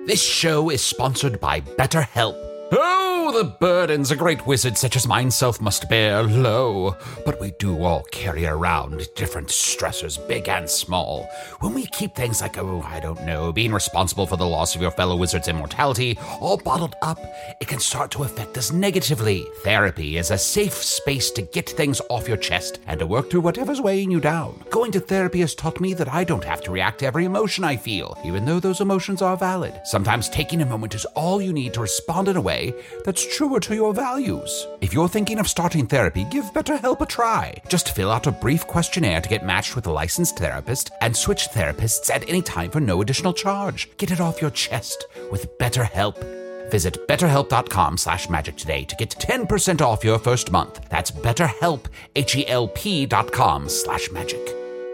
This show is sponsored by BetterHelp. Oh, the burdens a great wizard such as myself must bear, lo. But we do all carry around different stressors, big and small. When we keep things like, being responsible for the loss of your fellow wizard's immortality, all bottled up, it can start to affect us negatively. Therapy is a safe space to get things off your chest and to work through whatever's weighing you down. Going to therapy has taught me that I don't have to react to every emotion I feel, even though those emotions are valid. Sometimes taking a moment is all you need to respond in a way that's truer to your values. If you're thinking of starting therapy, give BetterHelp a try. Just fill out a brief questionnaire to get matched with a licensed therapist and switch therapists at any time for no additional charge. Get it off your chest with BetterHelp. Visit betterhelp.com/magic today to get 10% off your first month. That's BetterHelp, HELP.com/magic.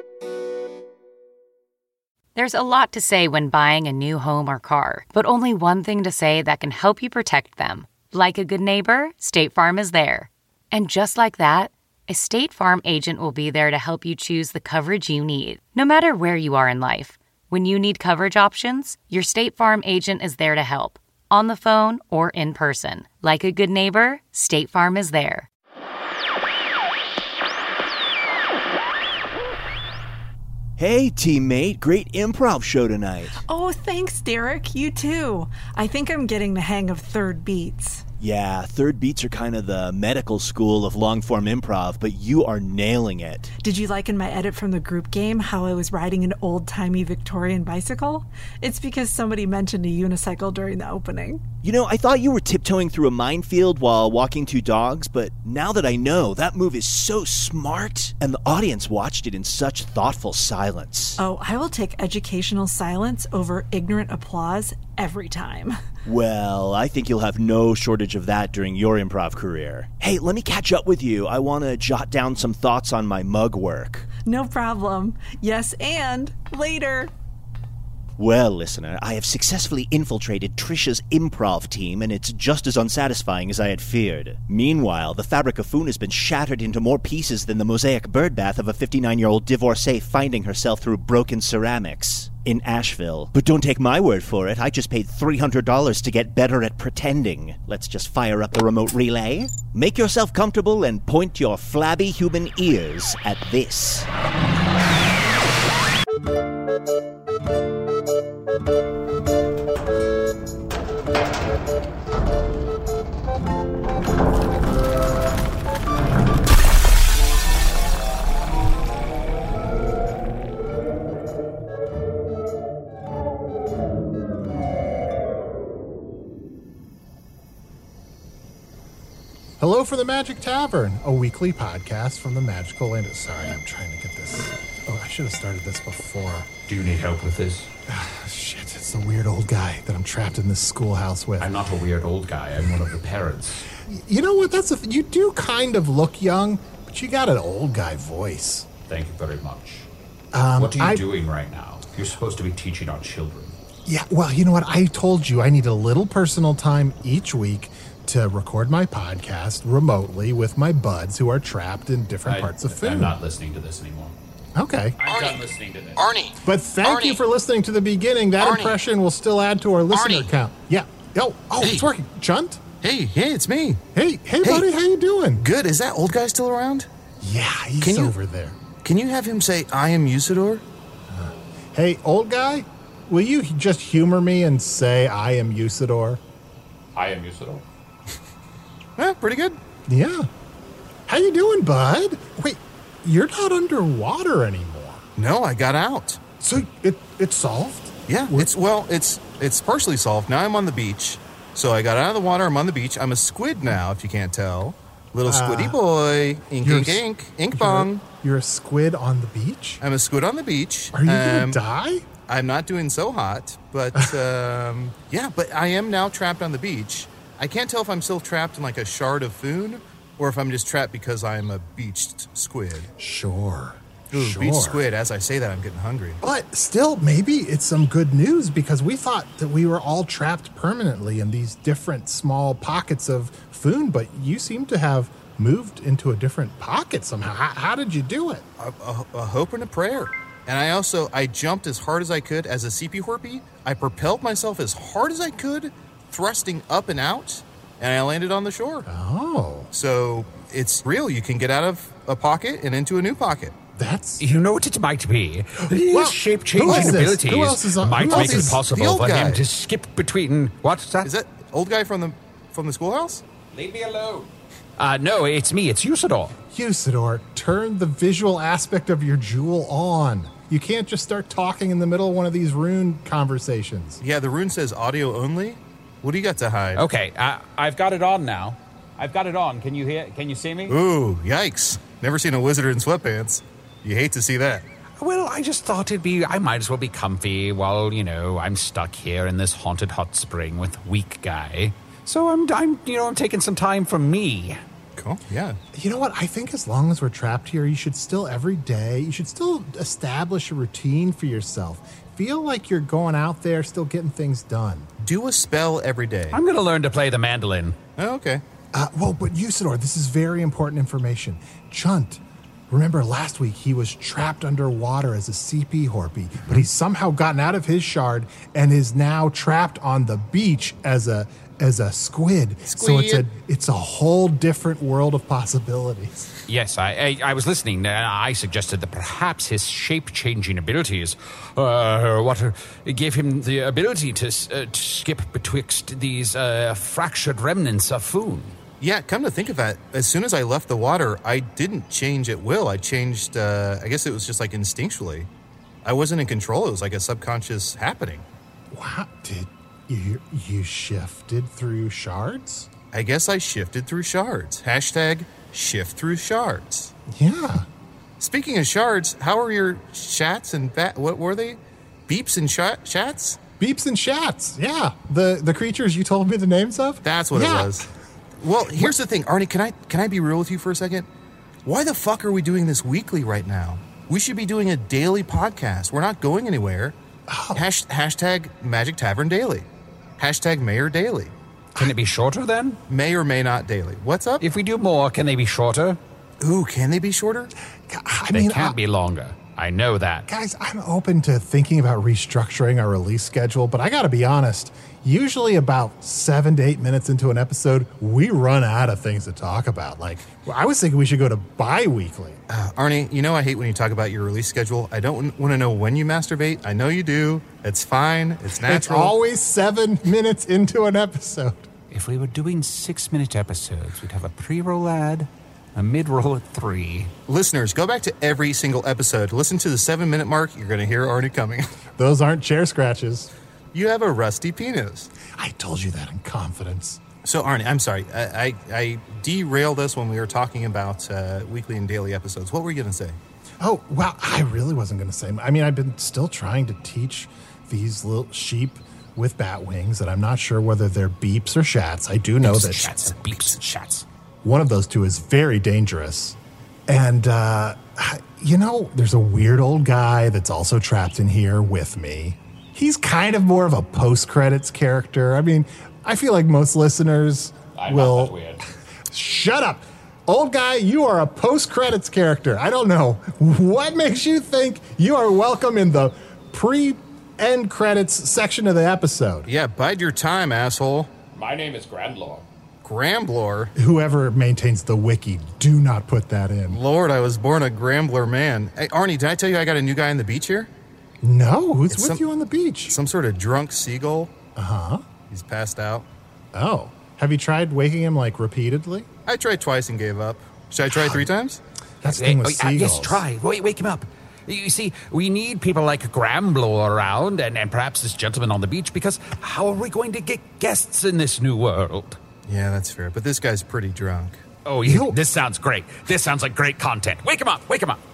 There's a lot to say when buying a new home or car, but only one thing to say that can help you protect them. Like a good neighbor, State Farm is there. And just like that, a State Farm agent will be there to help you choose the coverage you need, no matter where you are in life. When you need coverage options, your State Farm agent is there to help, on the phone or in person. Like a good neighbor, State Farm is there. Hey, teammate, great improv show tonight. Oh, thanks, Derek. You too. I think I'm getting the hang of third beats. Yeah, third beats are kind of the medical school of long-form improv, but you are nailing it. Did you like in my edit from the group game how I was riding an old-timey Victorian bicycle? It's because somebody mentioned a unicycle during the opening. You know, I thought you were tiptoeing through a minefield while walking two dogs, but now that I know, that move is so smart, and the audience watched it in such thoughtful silence. Oh, I will take educational silence over ignorant applause every time. Well, I think you'll have no shortage of that during your improv career. Hey, let me catch up with you. I want to jot down some thoughts on my mug work. No problem. Yes, and later. Well, listener, I have successfully infiltrated Trisha's improv team, and it's just as unsatisfying as I had feared. Meanwhile, the fabric of Foon has been shattered into more pieces than the mosaic birdbath of a 59-year-old divorcee finding herself through broken ceramics in Asheville. But don't take my word for it. I just paid $300 to get better at pretending. Let's just fire up the remote relay. Make yourself comfortable and point your flabby human ears at this. Hello for the Magic Tavern, a weekly podcast from the magical land. Sorry, I'm trying to get this. Oh, I should have started this before. Do you need help with this? Shit, it's the weird old guy that I'm trapped in this schoolhouse with. I'm not a weird old guy. I'm one of the parents. You know what? You do kind of look young, but you got an old guy voice. Thank you very much. What are you doing right now? You're supposed to be teaching our children. Yeah, well, you know what? I told you I need a little personal time each week to record my podcast remotely with my buds who are trapped in different parts of Foon. I'm not listening to this anymore. Okay. I'm done listening to this. Arnie! But thank you for listening to the beginning. That impression will still add to our listener count. Yeah. Oh, hey. It's working. Chunt? Hey, it's me. Hey, buddy, how you doing? Good. Is that old guy still around? Yeah, he's over there. Can you have him say, I am Usador? Hey, old guy, will you just humor me and say, I am Usador? I am Usador. Pretty good. Yeah. How you doing, bud? Wait, you're not underwater anymore. No, I got out. So it's solved? Yeah, it's partially solved. Now I'm on the beach. So I got out of the water, I'm on the beach. I'm a squid now, if you can't tell. Little squiddy boy. Ink bong. You're a squid on the beach? I'm a squid on the beach. Are you going to die? I'm not doing so hot, but yeah, but I am now trapped on the beach. I can't tell if I'm still trapped in like a shard of Foon or if I'm just trapped because I'm a beached squid. Sure. Beached squid. As I say that, I'm getting hungry. But still, maybe it's some good news because we thought that we were all trapped permanently in these different small pockets of Foon, but you seem to have moved into a different pocket somehow. How did you do it? A hope and a prayer. And I jumped as hard as I could as a CP Horpy. I propelled myself as hard as I could, thrusting up and out, and I landed on the shore. Oh. So it's real. You can get out of a pocket and into a new pocket. That's... You know what it might be? These Well, shape-changing who is this? abilities Who else is on- might who make else it is the possible old for guy? him to skip between... What's that? Is that old guy from the schoolhouse? Leave me alone. No, it's me. It's Usador. Usador, turn the visual aspect of your jewel on. You can't just start talking in the middle of one of these rune conversations. Yeah, the rune says audio only. What do you got to hide? Okay, I've got it on now. I've got it on. Can you hear? Can you see me? Ooh, yikes. Never seen a wizard in sweatpants. You hate to see that. Well, I just thought I might as well be comfy while, I'm stuck here in this haunted hot spring with weak guy. So I'm taking some time for me. Cool, yeah. You know what? I think as long as we're trapped here, you should still establish a routine for yourself. Feel like you're going out there, still getting things done. Do a spell every day. I'm going to learn to play the mandolin. Oh, okay. But Usador, this is very important information. Chunt, remember last week he was trapped underwater as a CP Horpy, but he's somehow gotten out of his shard and is now trapped on the beach as a squid. So it's a whole different world of possibilities. Yes, I was listening. I suggested that perhaps his shape-changing abilities gave him the ability to skip betwixt these fractured remnants of Foon. Yeah, come to think of it, as soon as I left the water, I didn't change at will. I changed, I guess it was just like instinctually. I wasn't in control. It was like a subconscious happening. Wow, did you shifted through shards? I guess I shifted through shards. Hashtag shift through shards. Yeah. Speaking of shards, how are your shats and what were they? Beeps and shats? Beeps and shats, yeah. The creatures you told me the names of? That's what it was. Well, here's the thing, Arnie, can I be real with you for a second? Why the fuck are we doing this weekly right now? We should be doing a daily podcast. We're not going anywhere. Oh. Hashtag Magic Tavern Daily. Hashtag Mayor Daily. Can it be shorter then? May or may not daily. What's up? If we do more, can they be shorter? Ooh, can they be shorter? They can't be longer. I know that. Guys, I'm open to thinking about restructuring our release schedule, but I gotta be honest, usually about 7 to 8 minutes into an episode, we run out of things to talk about. Like, I was thinking we should go to bi-weekly. Arnie, you know I hate when you talk about your release schedule. I don't want to know when you masturbate. I know you do. It's fine. It's natural. It's always 7 minutes into an episode. If we were doing 6-minute episodes, we'd have a pre-roll ad, a mid-roll at 3. Listeners, go back to every single episode. Listen to the 7-minute mark. You're going to hear Arnie coming. Those aren't chair scratches. You have a rusty penis. I told you that in confidence. So, Arnie, I'm sorry. I derailed us when we were talking about weekly and daily episodes. What were you going to say? Oh, well, I really wasn't going to say. I mean, I've been still trying to teach these little sheep with bat wings, and I'm not sure whether they're beeps or shats. I do know that Shats, beeps, and shats. one of those two is very dangerous. And, there's a weird old guy that's also trapped in here with me. He's kind of more of a post-credits character. I mean, I feel like most listeners will... Not that weird. Shut up. Old guy, you are a post-credits character. I don't know. What makes you think you are welcome in the pre-end credits section of the episode? Yeah, bide your time, asshole. My name is Grandlore. Gramblor? Whoever maintains the wiki, do not put that in. Lord, I was born a Grambler man. Hey, Arnie, did I tell you I got a new guy on the beach here? No, who's It's with some- you on the beach? Some sort of drunk seagull. Uh-huh. He's passed out. Oh. Have you tried waking him, repeatedly? I tried twice and gave up. Should I try 3 times? That's the thing with seagulls. Yes, try. Wake him up. You see, we need people like Gramblo around and perhaps this gentleman on the beach, because how are we going to get guests in this new world? Yeah, that's fair. But this guy's pretty drunk. Oh, this sounds great. This sounds like great content. Wake him up. Wake him up.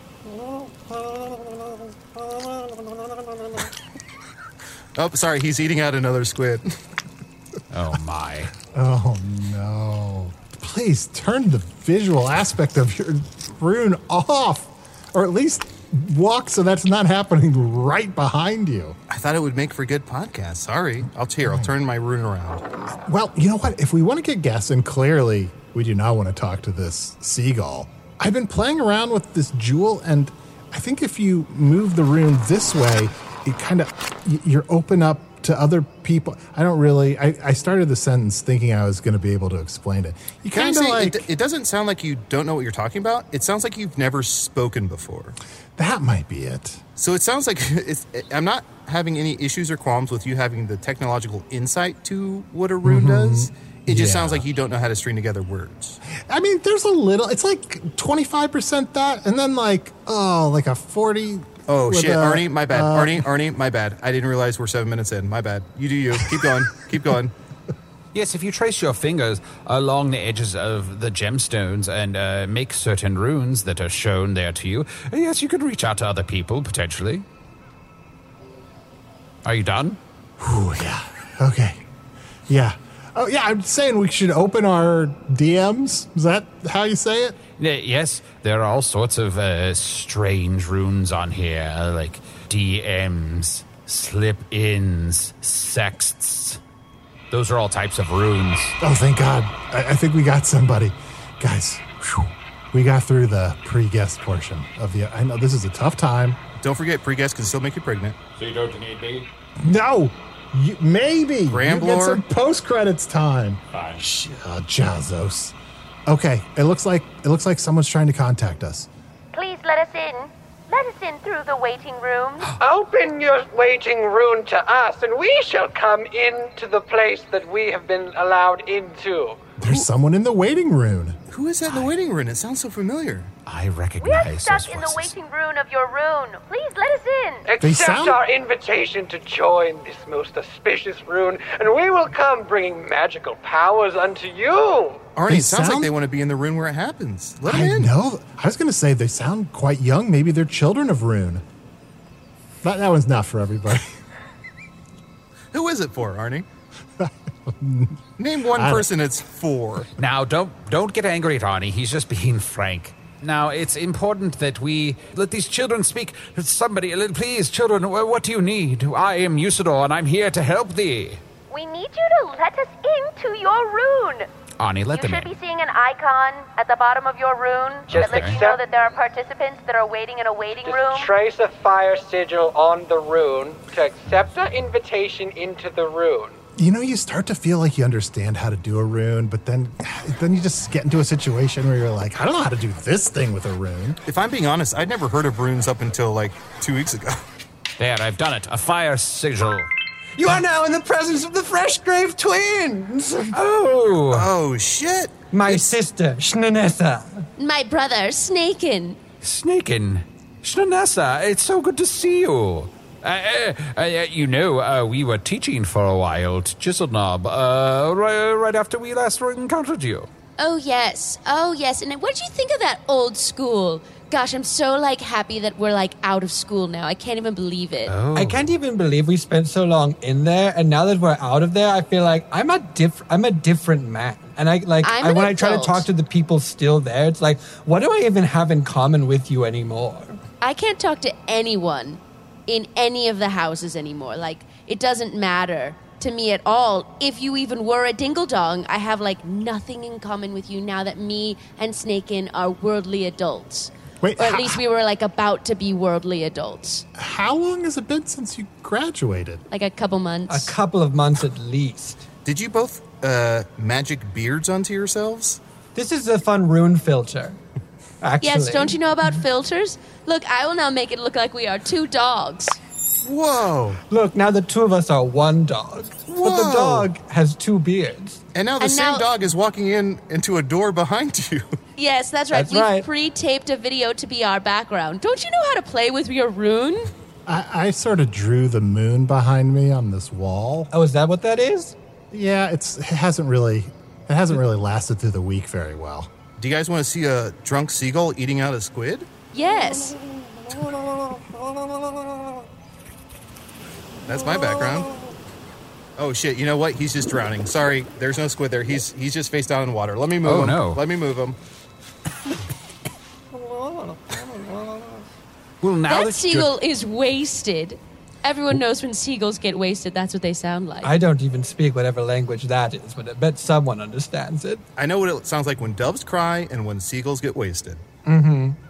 Oh, sorry. He's eating out another squid. Oh, my. Oh, no. Please turn the visual aspect of your rune off. Or at least walk so that's not happening right behind you. I thought it would make for a good podcast. Sorry. I'll turn my rune around. Well, you know what? If we want to get guests, and clearly we do not want to talk to this seagull, I've been playing around with this jewel, and I think if you move the rune this way, it kind of, you're open up to other people. I don't really, I started the sentence thinking I was going to be able to explain it. You kind of like... It doesn't sound like you don't know what you're talking about. It sounds like you've never spoken before. That might be it. So it sounds like I'm not having any issues or qualms with you having the technological insight to what a rune does. It just sounds like you don't know how to string together words. I mean, there's a little, it's like 25% that, and then like a 40... Oh, shit, Arnie, my bad. Arnie, my bad. I didn't realize we're 7 minutes in. My bad. You do you. Keep going. Keep going. Yes, if you trace your fingers along the edges of the gemstones and make certain runes that are shown there to you, yes, you could reach out to other people, potentially. Are you done? Ooh, yeah. Okay. Yeah. Oh, yeah, I'm saying we should open our DMs. Is that how you say it? Yes, there are all sorts of strange runes on here, like DMs, slip-ins, sexts. Those are all types of runes. Oh, thank God. I think we got somebody. Guys, we got through the pre-guest portion of the... I know this is a tough time. Don't forget, pre-guest can still make you pregnant. So you don't need me? No! Maybe. Ramblor. You get some post-credits time. Fine. Jazos. Okay, it looks like someone's trying to contact us. Please let us in. Let us in through the waiting room. Open your waiting room to us, and we shall come into the place that we have been allowed into. There's someone in the waiting room. Who is that in the waiting room? It sounds so familiar. I We recognize are those stuck in the voices. waiting room of your rune. Please let us in. Accept our invitation to join this most auspicious rune, and we will come bringing magical powers unto you. Arnie, it sounds like they want to be in the room where it happens. Let them I in. know. I was going to say they sound quite young. Maybe they're children of Rune. That one's not for everybody. Who is it for, Arnie? Name one person it's for. Now, don't get angry at Arnie. He's just being frank. Now, it's important that we let these children speak. Somebody, please, children, what do you need? I am Usador, and I'm here to help thee. We need you to let us into your rune. Arnie, let You them should in. be seeing an icon at the bottom of your rune Just that lets you accept- know that there are participants that are waiting in a waiting room. Just trace a fire sigil on the rune to accept the invitation into the rune. You know, you start to feel like you understand how to do a rune, but then you just get into a situation where you're like, I don't know how to do this thing with a rune. If I'm being honest, I'd never heard of runes up until like 2 weeks ago. There, I've done it. A fire sigil. You are now in the presence of the Freshgrave twins. Oh! Oh, shit. My sister, Shnanessa. My brother, Snakin. Snakin. Shnanessa, it's so good to see you. We were teaching for a while to Chiselknob, right after we last encountered you. Oh, yes. And what did you think of that old school? Gosh, I'm so, happy that we're, out of school now. I can't even believe it. Oh. I can't even believe we spent so long in there, and now that we're out of there, I feel like I'm a different man. And when I try to adult. talk to the people still there, it's like, what do I even have in common with you anymore? I can't talk to anyone in any of the houses anymore. It doesn't matter to me at all. If you even were a dingle-dong, I have, nothing in common with you now that me and Snakin are worldly adults. Wait, or at least we were, about to be worldly adults. How long has it been since you graduated? A couple months. A couple of months at least. Did you both magic beards onto yourselves? This is a fun rune filter, actually. Yes, don't you know about filters? Look, I will now make it look like we are two dogs. Whoa. Look, now the two of us are one dog. Whoa. But the dog has two beards. And now the And same now- dog is walking into a door behind you. Yes, that's right. That's We've right. pre-taped a video to be our background. Don't you know how to play with your rune? I sort of drew the moon behind me on this wall. Oh, is that what that is? Yeah, it hasn't really lasted through the week very well. Do you guys want to see a drunk seagull eating out a squid? Yes. That's my background. Oh shit, you know what? He's just drowning. Sorry, there's no squid there. He's just face down in water. Let me move him. no. Let me move him. Well, now That seagull is wasted. Everyone knows when seagulls get wasted, that's what they sound like. I don't even speak whatever language that is, but I bet someone understands it. I know what it sounds like when doves cry and when seagulls get wasted. Mm-hmm.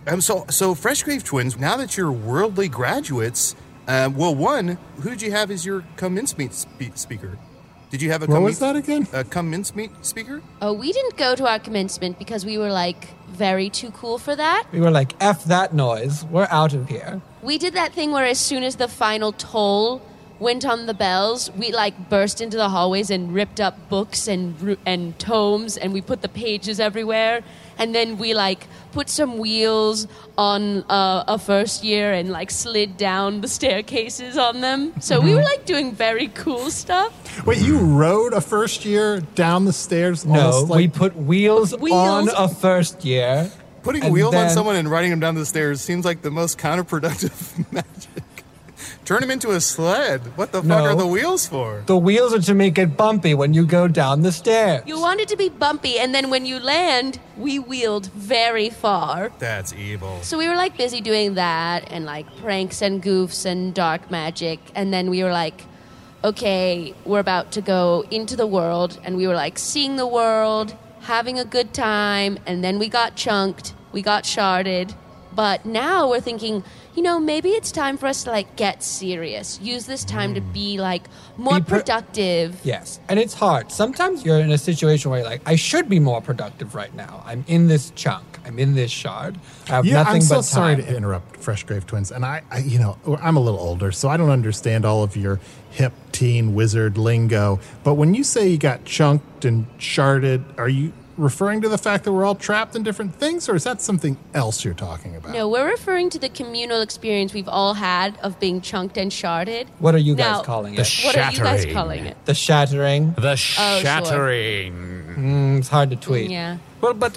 So Freshgrave twins, now that you're worldly graduates, one, who did you have as your commencement speaker? Did you have a what was that again? A commencement speaker? Oh, we didn't go to our commencement because we were very too cool for that. We were like, F that noise. We're out of here. We did that thing where as soon as the final toll went on the bells, we burst into the hallways and ripped up books and tomes, and we put the pages everywhere. And then we put some wheels on a first year and slid down the staircases on them. So we were doing very cool stuff. Wait, you rode a first year down the stairs? No, we put wheels on a first year. Putting wheels on someone and riding them down the stairs seems like the most counterproductive magic. Turn him into a sled. What the fuck are the wheels for? The wheels are to make it bumpy when you go down the stairs. You want it to be bumpy, and then when you land, we wheeled very far. That's evil. So we were busy doing that and pranks and goofs and dark magic, and then we were okay, we're about to go into the world, and we were seeing the world, having a good time, and then we got chunked, we got sharded, but now we're thinking, maybe it's time for us to get serious. Use this time to be more productive. Yes, and it's hard. Sometimes you're in a situation where you're I should be more productive right now. I'm in this chunk. I'm in this shard. I have nothing I'm but so time. sorry to interrupt, Freshgrave twins. And I, I'm a little older, so I don't understand all of your hip teen wizard lingo. But when you say you got chunked and sharded, are you referring to the fact that we're all trapped in different things, or is that something else you're talking about? No, we're referring to the communal experience we've all had of being chunked and sharded. What are you guys calling it? What are you guys calling it? The shattering. The shattering. Sure. It's hard to tweet. Yeah. Well, but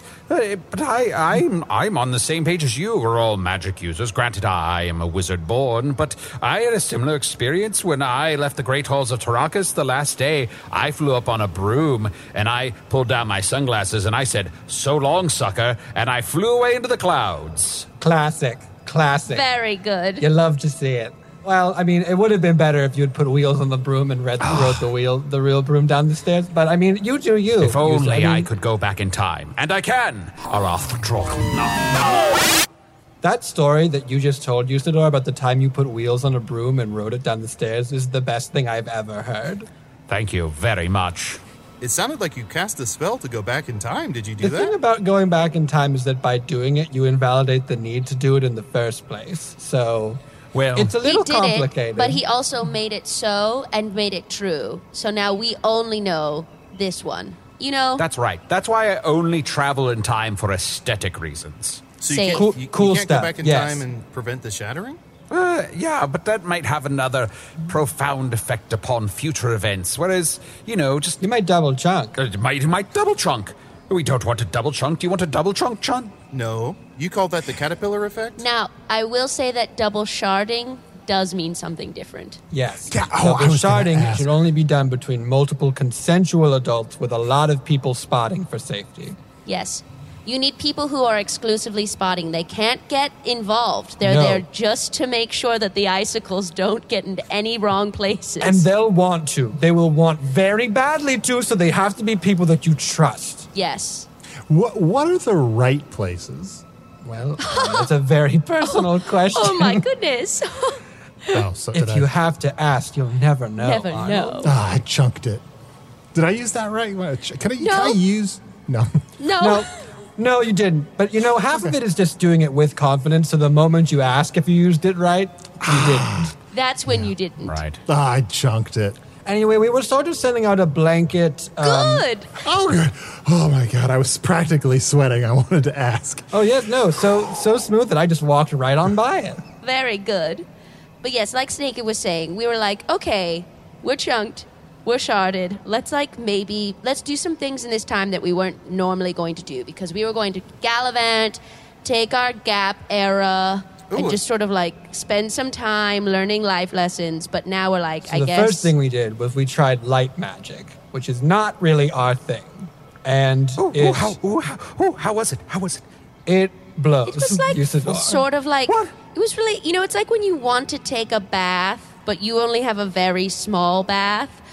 I'm on the same page as you. We're all magic users. Granted, I am a wizard born, but I had a similar experience when I left the Great Halls of Tarakas the last day. I flew up on a broom, and I pulled down my sunglasses, and I said, "So long, sucker," and I flew away into the clouds. Classic. Very good. You love to see it. Well, I mean, it would have been better if you'd put wheels on the broom and rode the real broom down the stairs. But I mean, you do you. If only I could go back in time, and I can. That story that you just told, Usador, about the time you put wheels on a broom and rode it down the stairs is the best thing I've ever heard. Thank you very much. It sounded like you cast a spell to go back in time. Did you do that? The thing about going back in time is that by doing it, you invalidate the need to do it in the first place. So... Well, it's a little complicated. But he also made it so and made it true. So now we only know this one. That's right. That's why I only travel in time for aesthetic reasons. So you can't cool go stuff. back in time and prevent the shattering? Yeah, but that might have another profound effect upon future events. Whereas, You might double chunk. It might double chunk. We don't want a double chunk. Do you want a double chunk, Chun? No. You call that the caterpillar effect? Now, I will say that double sharding does mean something different. Yes. Yeah, Double I was gonna sharding ask. should only be done between multiple consensual adults with a lot of people spotting for safety. Yes. You need people who are exclusively spotting. They can't get involved. They're No. there just to make sure that the icicles don't get into any wrong places. And they'll want to. They will want very badly to, so they have to be people that you trust. Yes. What are the right places? Well, that's a very personal question. Oh my goodness. If you have to ask, you'll never know. Never Arnold. know. I chunked it. Did I use that right? Can I use... No. No, you didn't. But half of it is just doing it with confidence, so the moment you ask if you used it right, you didn't. That's when you didn't. Right. I chunked it. Anyway, we were sort of sending out a blanket... Good. Oh, good. Oh, my God. I was practically sweating. I wanted to ask. Oh, yes, no. So smooth that I just walked right on by it. Very good. But yes, like Snake was saying, we were like, okay, we're chunked, we're sharded. Let's do some things in this time that we weren't normally going to do, because we were going to gallivant, take our gap era, and just sort of spend some time learning life lessons. But now we're The first thing we did was we tried light magic, which is not really our thing. And how was it? How was it? It blows. It was sort of like... What? It was really... it's like when you want to take a bath, but you only have a very small bath.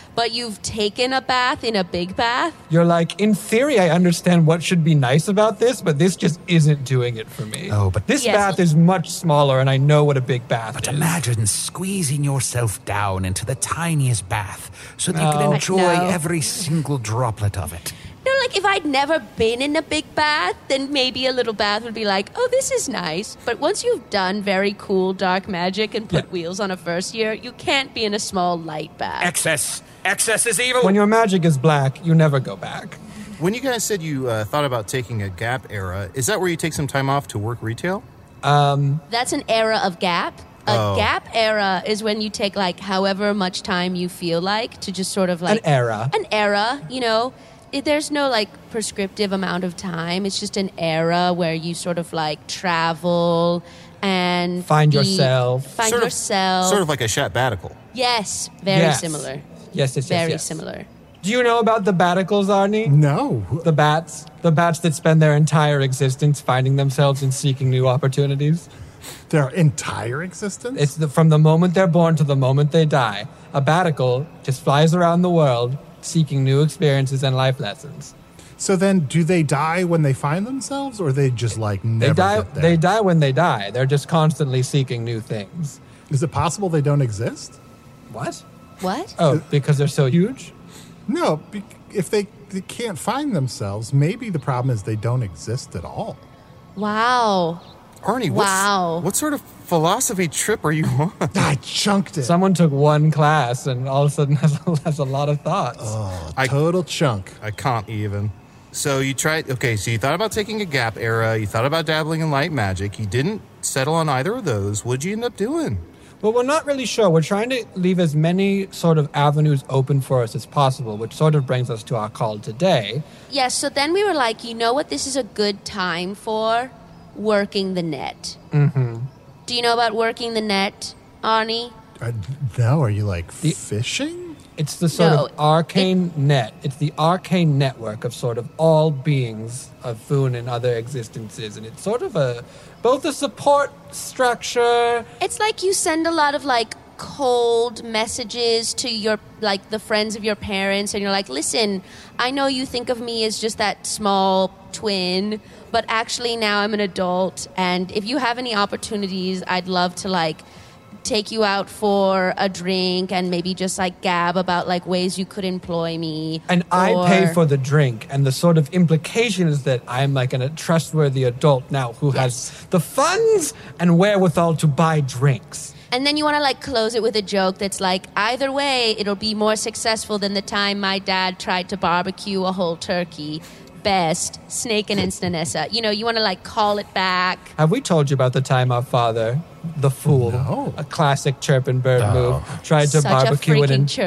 but you've taken a bath in a big bath. You're like, in theory, I understand what should be nice about this, but this just isn't doing it for me. Oh, but this bath is much smaller, and I know what a big bath is. But imagine squeezing yourself down into the tiniest bath so that you can enjoy every single droplet of it. No, like if I'd never been in a big bath, then maybe a little bath would be like, oh, this is nice. But once you've done very cool dark magic and put wheels on a first year, you can't be in a small light bath. Excess is evil. When your magic is black, you never go back. When you guys said you thought about taking a gap era, is that where you take some time off to work retail? That's an era of gap. A gap era is when you take like however much time you feel like to just sort of like... An era, you know. There's no like prescriptive amount of time. It's just an era where you sort of like travel and find yourself. Sort of like a Shabatical. Yes, very similar. Yes. Very similar. Do you know about the Baticles, Arnie? No. The bats that spend their entire existence finding themselves and seeking new opportunities. Their entire existence? It's from the moment they're born to the moment they die. A Baticle just flies around the world seeking new experiences and life lessons. So then, do they die when they find themselves, or they just like never get there? They die when they die. They're just constantly seeking new things. Is it possible they don't exist? What? Oh, because they're so huge? No, if they can't find themselves, maybe the problem is they don't exist at all. Wow. Arnie, what sort of philosophy trip are you on? I chunked it. Someone took one class and all of a sudden has a lot of thoughts. Oh, total chunk. I can't even. So you tried, so you thought about taking a gap era, you thought about dabbling in light magic, you didn't settle on either of those. What'd you end up doing? Well, we're not really sure. We're trying to leave as many sort of avenues open for us as possible, which sort of brings us to our call today. Yes, so then we were like, you know what this is a good time for? Working the net. Mm-hmm. Do you know about working the net, Arnie? No, are you like fishing? It's the sort of arcane net. It's the arcane network of sort of all beings of Foon and other existences. And it's sort of both a support structure. It's like you send a lot of like cold messages to your like the friends of your parents, and you're like, listen, I know you think of me as just that small twin, but actually now I'm an adult, and if you have any opportunities, I'd love to like take you out for a drink and maybe just like gab about like ways you could employ me. And I pay for the drink, and the sort of implication is that I'm like a trustworthy adult now who has the funds and wherewithal to buy drinks. And then you want to like close it with a joke that's like, either way, it'll be more successful than the time my dad tried to barbecue a whole turkey. Best, Snake and Instanessa. You know, you want to like call it back. Have we told you about the time our father, the fool, a classic chirping bird move, tried to barbecue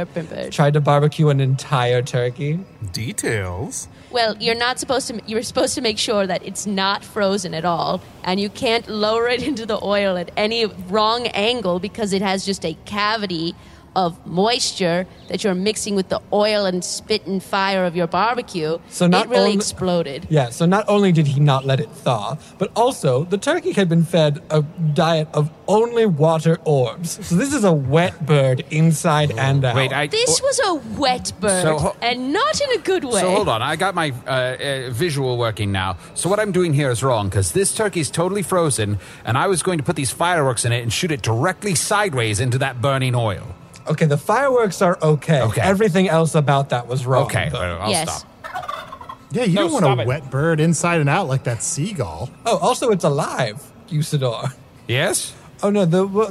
an entire turkey? Details. Well, you're supposed to make sure that it's not frozen at all, and you can't lower it into the oil at any wrong angle because it has just a cavity of moisture that you're mixing with the oil and spit and fire of your barbecue. So not it really only exploded. Yeah, so not only did he not let it thaw, but also the turkey had been fed a diet of only water orbs. So this is a wet bird inside and out. This was a wet bird, and not in a good way. So hold on, I got my visual working now. So what I'm doing here is wrong, because this turkey's totally frozen, and I was going to put these fireworks in it and shoot it directly sideways into that burning oil. Okay, the fireworks are okay. Everything else about that was wrong. Okay, I'll stop. Yeah, you don't want a wet bird inside and out like that seagull. Oh, also it's alive, Usador. Yes? Oh no,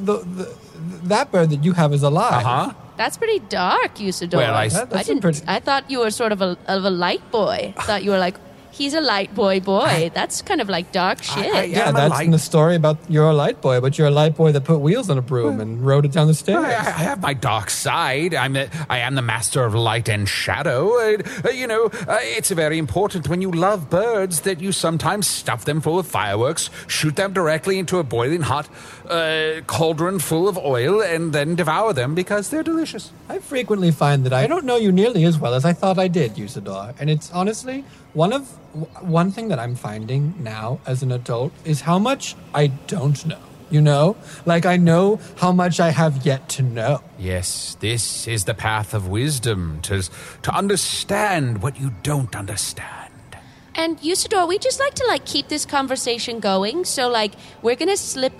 that bird that you have is alive. Uh-huh. That's pretty dark, Usador. Well, I thought you were sort of a light boy. I thought you were like, he's a light boy. That's kind of like dark shit. Yeah, that's in the story about you're a light boy, but you're a light boy that put wheels on a broom and rode it down the stairs. I have my dark side. I am the master of light and shadow. It's very important when you love birds that you sometimes stuff them full of fireworks, shoot them directly into a boiling hot cauldron full of oil, and then devour them because they're delicious. I frequently find that I don't know you nearly as well as I thought I did, Usador, and it's honestly one thing that I'm finding now as an adult is how much I don't know. you know? Like, I know how much I have yet to know. Yes, this is the path of wisdom, to understand what you don't understand. And Usador, we just like to like keep this conversation going. So like we're gonna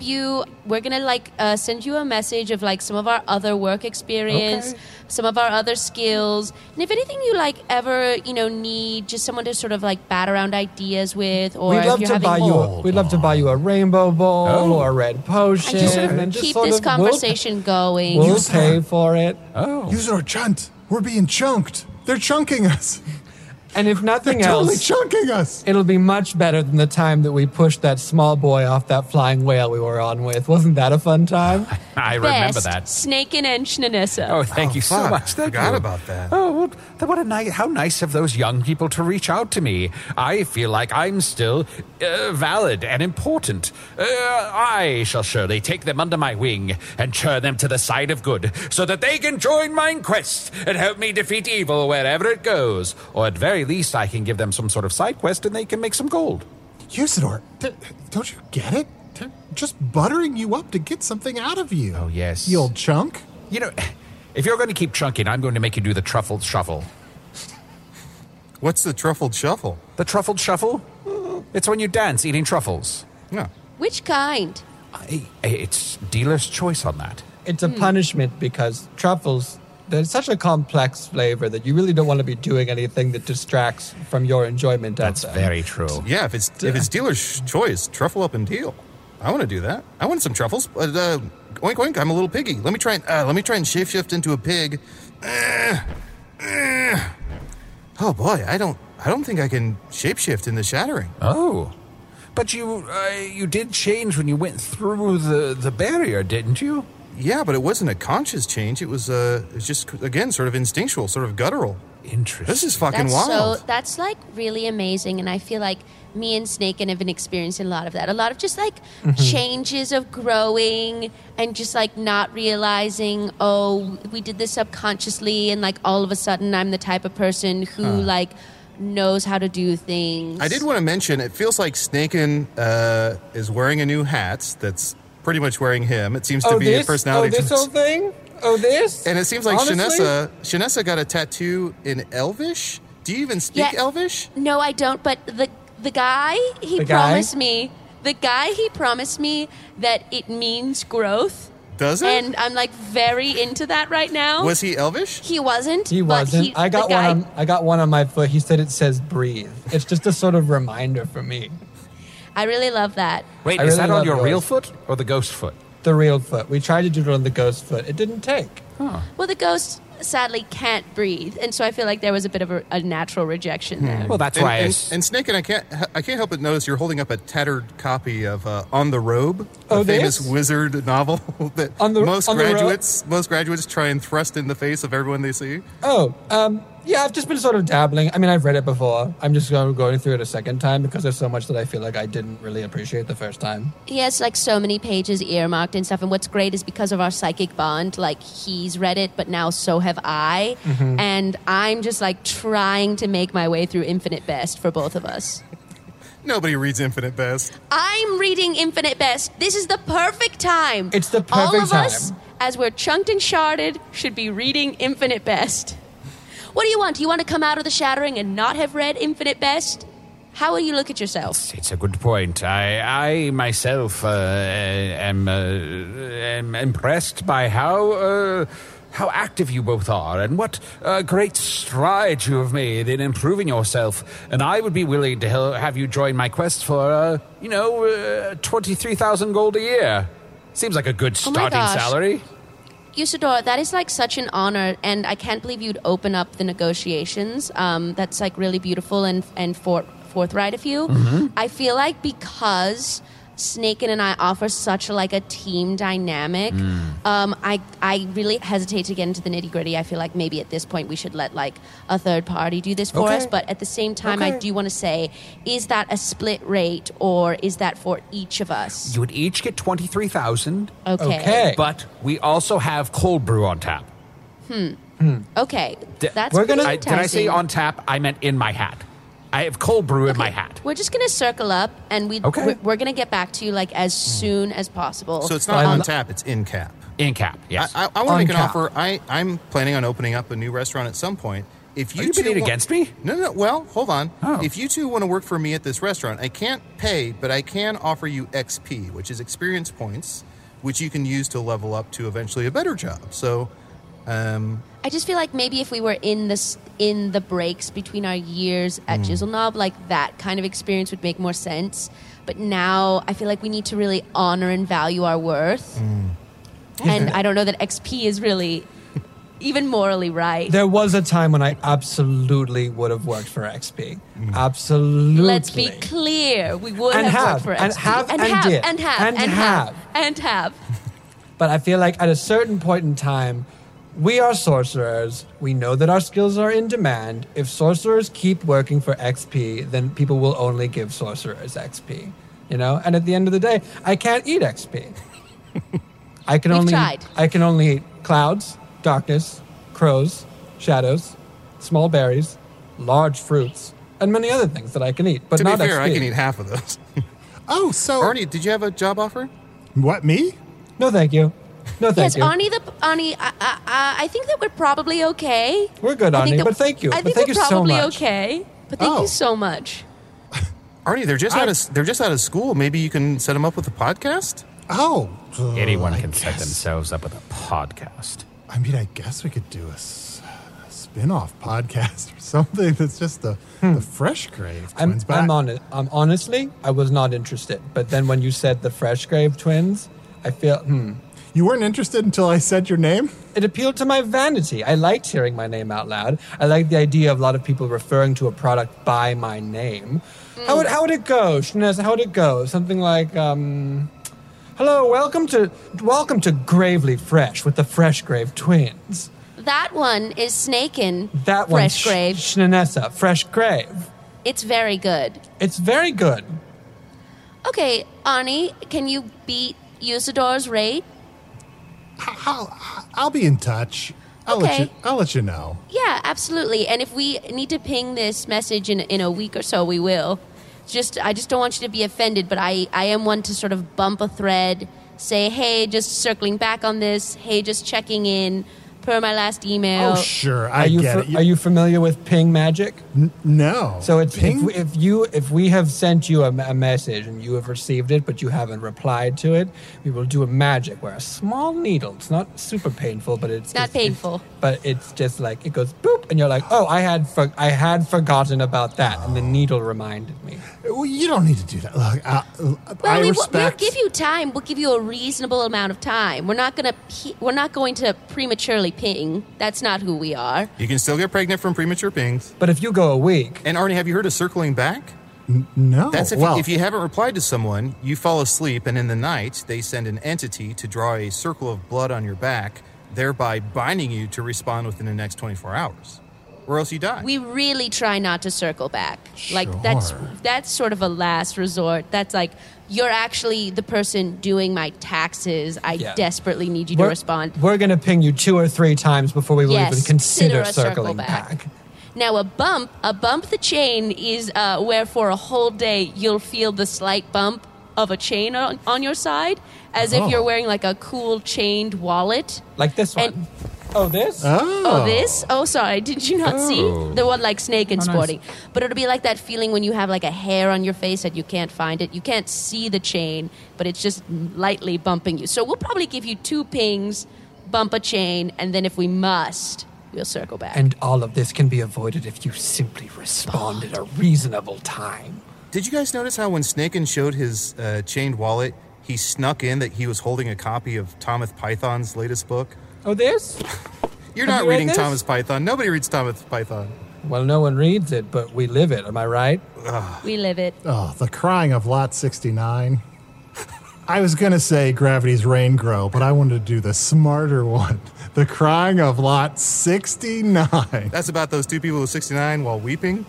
send you a message of like some of our other work experience, some of our other skills, and if anything you like ever need just someone to sort of like bat around ideas with, or we'd love to buy you a rainbow bowl or a red potion, and just keep this conversation going. We'll pay for it. Usador, Chunt, we're being chunked. They're chunking us. And if nothing They're else, totally chunking us. It'll be much better than the time that we pushed that small boy off that flying whale we were on with. Wasn't that a fun time? I remember that. Snakin and Shnanissa. Oh, thank you so much. I forgot about that. Oh, how nice of those young people to reach out to me. I feel like I'm still valid and important. I shall surely take them under my wing and turn them to the side of good so that they can join my quest and help me defeat evil wherever it goes. Or at very least, I can give them some sort of side quest and they can make some gold. Usador, don't you get it? They're just buttering you up to get something out of you. Oh, yes. You old chunk. You know, if you're going to keep chunking, I'm going to make you do the truffled shuffle. What's the truffled shuffle? The truffled shuffle? It's when you dance eating truffles. Yeah. Which kind? It's dealer's choice on that. It's a punishment because truffles, they're such a complex flavor that you really don't want to be doing anything that distracts from your enjoyment of That's them. very true. Yeah, if it's dealer's choice, truffle up and deal. I want to do that. I want some truffles. Oink oink, I'm a little piggy. Let me try and shapeshift into a pig. Oh boy, I don't think I can shapeshift in the shattering. Oh. But you did change when you went through the barrier, didn't you? Yeah, but it wasn't a conscious change. It was just, again, sort of instinctual, sort of guttural. Interesting. This is fucking wild. So that's like really amazing, and I feel like me and Snakin have been experiencing a lot of that. A lot of just like changes of growing and just like not realizing, oh, we did this subconsciously, and like all of a sudden I'm the type of person who like knows how to do things. I did want to mention, it feels like Snakin is wearing a new hat that's pretty much wearing him. It seems to be a personality. Oh, this whole thing? Oh, this? And it seems like Shanessa got a tattoo in Elvish. Do you even speak Elvish? No, I don't, but the guy promised me that it means growth. Does it? And I'm like very into that right now. Was he Elvish? He wasn't. He wasn't. I got one on my foot. He said it says breathe. It's just a sort of reminder for me. I really love that. Wait, is that on your real foot or the ghost foot? The real foot. We tried to do it on the ghost foot. It didn't take. Huh. Well, the ghost sadly can't breathe, and so I feel like there was a bit of a natural rejection there. Well, that's why. And Snakin, I can't help but notice you're holding up a tattered copy of On the Robe, the famous wizard novel that most graduates try and thrust in the face of everyone they see. Yeah, I've just been sort of dabbling. I mean, I've read it before. I'm just going through it a second time because there's so much that I feel like I didn't really appreciate the first time. He has like so many pages earmarked and stuff, and what's great is because of our psychic bond, like he's read it, but now so have I, and I'm just like trying to make my way through Infinite Best for both of us. Nobody reads Infinite Best. I'm reading Infinite Best. This is the perfect time. It's the perfect time. All of us, as we're chunked and sharded, should be reading Infinite Best. What do you want? Do you want to come out of the shattering and not have read Infinite Best? How will you look at yourself? It's a good point. I myself am impressed by how active you both are and what great strides you have made in improving yourself. And I would be willing to have you join my quest for, 23,000 gold a year. Seems like a good starting salary. Usador, that is like such an honor, and I can't believe you'd open up the negotiations. That's like really beautiful and forthright of you. I feel like because Snakin and I offer such like a team dynamic, I really hesitate to get into the nitty gritty. I feel like maybe at this point we should let like a third party do this for us. But at the same time, I do want to say, is that a split rate or is that for each of us? You would each get 23,000. Okay. But we also have cold brew on tap. Okay. That's pretty enticing. Did I say on tap? I meant in my hat. I have cold brew in my hat. We're just going to circle up, and we're going to get back to you like as soon as possible. So it's not on tap, it's in cap. In cap, yes. I want to make an offer. I'm planning on opening up a new restaurant at some point. If you Are you bidding against me? No. Well, hold on. Oh. If you two want to work for me at this restaurant, I can't pay, but I can offer you XP, which is experience points, which you can use to level up to eventually a better job. So, I just feel like maybe if we were in the breaks between our years at Chiselknob, like that kind of experience would make more sense. But now I feel like we need to really honor and value our worth. And I don't know that XP is really even morally right. There was a time when I absolutely would have worked for XP. Absolutely. Let's be clear. We would have worked for XP. And have. But I feel like at a certain point in time, we are sorcerers. We know that our skills are in demand. If sorcerers keep working for XP, then people will only give sorcerers XP. You know? And at the end of the day, I can't eat XP. I can only eat clouds, darkness, crows, shadows, small berries, large fruits, and many other things that I can eat, but to not be fair, XP. I can eat half of those. Oh, so Arnie, did you have a job offer? What, me? No, thank you. No, thank Yes, you. Arnie, I think that we're probably okay. We're good, Arnie, but thank you. I think thank we're you so probably much. okay. But thank you so much. Arnie, they're just out of school. Maybe you can set them up with a podcast? Oh. Anyone can set themselves up with a podcast. I mean, I guess we could do a spin-off podcast or something that's just the Fresh Grave Twins. Honestly, I was not interested. But then when you said the Fresh Grave Twins, I feel, You weren't interested until I said your name? It appealed to my vanity. I liked hearing my name out loud. I liked the idea of a lot of people referring to a product by my name. How would it go, Shnez? How would it go? Something like, hello, welcome to Gravely Fresh with the Fresh Grave Twins. That one is Snakin'. That one, Fresh Grave. Shnanessa, Fresh Grave. It's very good. It's very good. Okay, Arnie, can you beat Usador's rate? I'll be in touch. I'll let you know. Yeah, absolutely. And if we need to ping this message in a week or so, we will. I just don't want you to be offended, but I am one to sort of bump a thread, say, hey, just circling back on this, hey, just checking in, per my last email. Oh, sure, I get it. Are you familiar with ping magic? No. So it's ping? if we have sent you a message and you have received it, but you haven't replied to it, we will do a magic where a small needle. It's not super painful, but it's not painful. But it's just like it goes boop, and you're like, oh, I had forgotten about that, and the needle reminded me. Well, you don't need to do that. Look, I respect. We'll give you time. We'll give you a reasonable amount of time. We're not going to prematurely ping. That's not who we are. You can still get pregnant from premature pings. But if you go a week... And Arnie, have you heard of circling back? No. That's if you haven't replied to someone, you fall asleep, and in the night, they send an entity to draw a circle of blood on your back, thereby binding you to respond within the next 24 hours. Or else you die. We really try not to circle back. Sure. Like, that's sort of a last resort. That's like, you're actually the person doing my taxes. I desperately need you to respond. We're going to ping you 2 or 3 times before we will even consider circling back. Now, a bump the chain is where for a whole day you'll feel the slight bump of a chain on your side, as if you're wearing like a cool chained wallet. Like this one. Oh, this? Oh, this? Oh, sorry. Did you not see? The one like Snakin' sporting. Nice. But it'll be like that feeling when you have like a hair on your face and you can't find it. You can't see the chain, but it's just lightly bumping you. So we'll probably give you 2 pings, bump a chain, and then if we must, we'll circle back. And all of this can be avoided if you simply respond at a reasonable time. Did you guys notice how when Snakin' showed his chained wallet, he snuck in that he was holding a copy of Thomas Python's latest book? Oh, this? You're not reading Thomas Python. Nobody reads Thomas Python. Well, no one reads it, but we live it. Am I right? We live it. Oh, The Crying of Lot 69. I was going to say Gravity's Rain Grow, but I wanted to do the smarter one. The Crying of Lot 69. That's about those 2 people with 69 while weeping?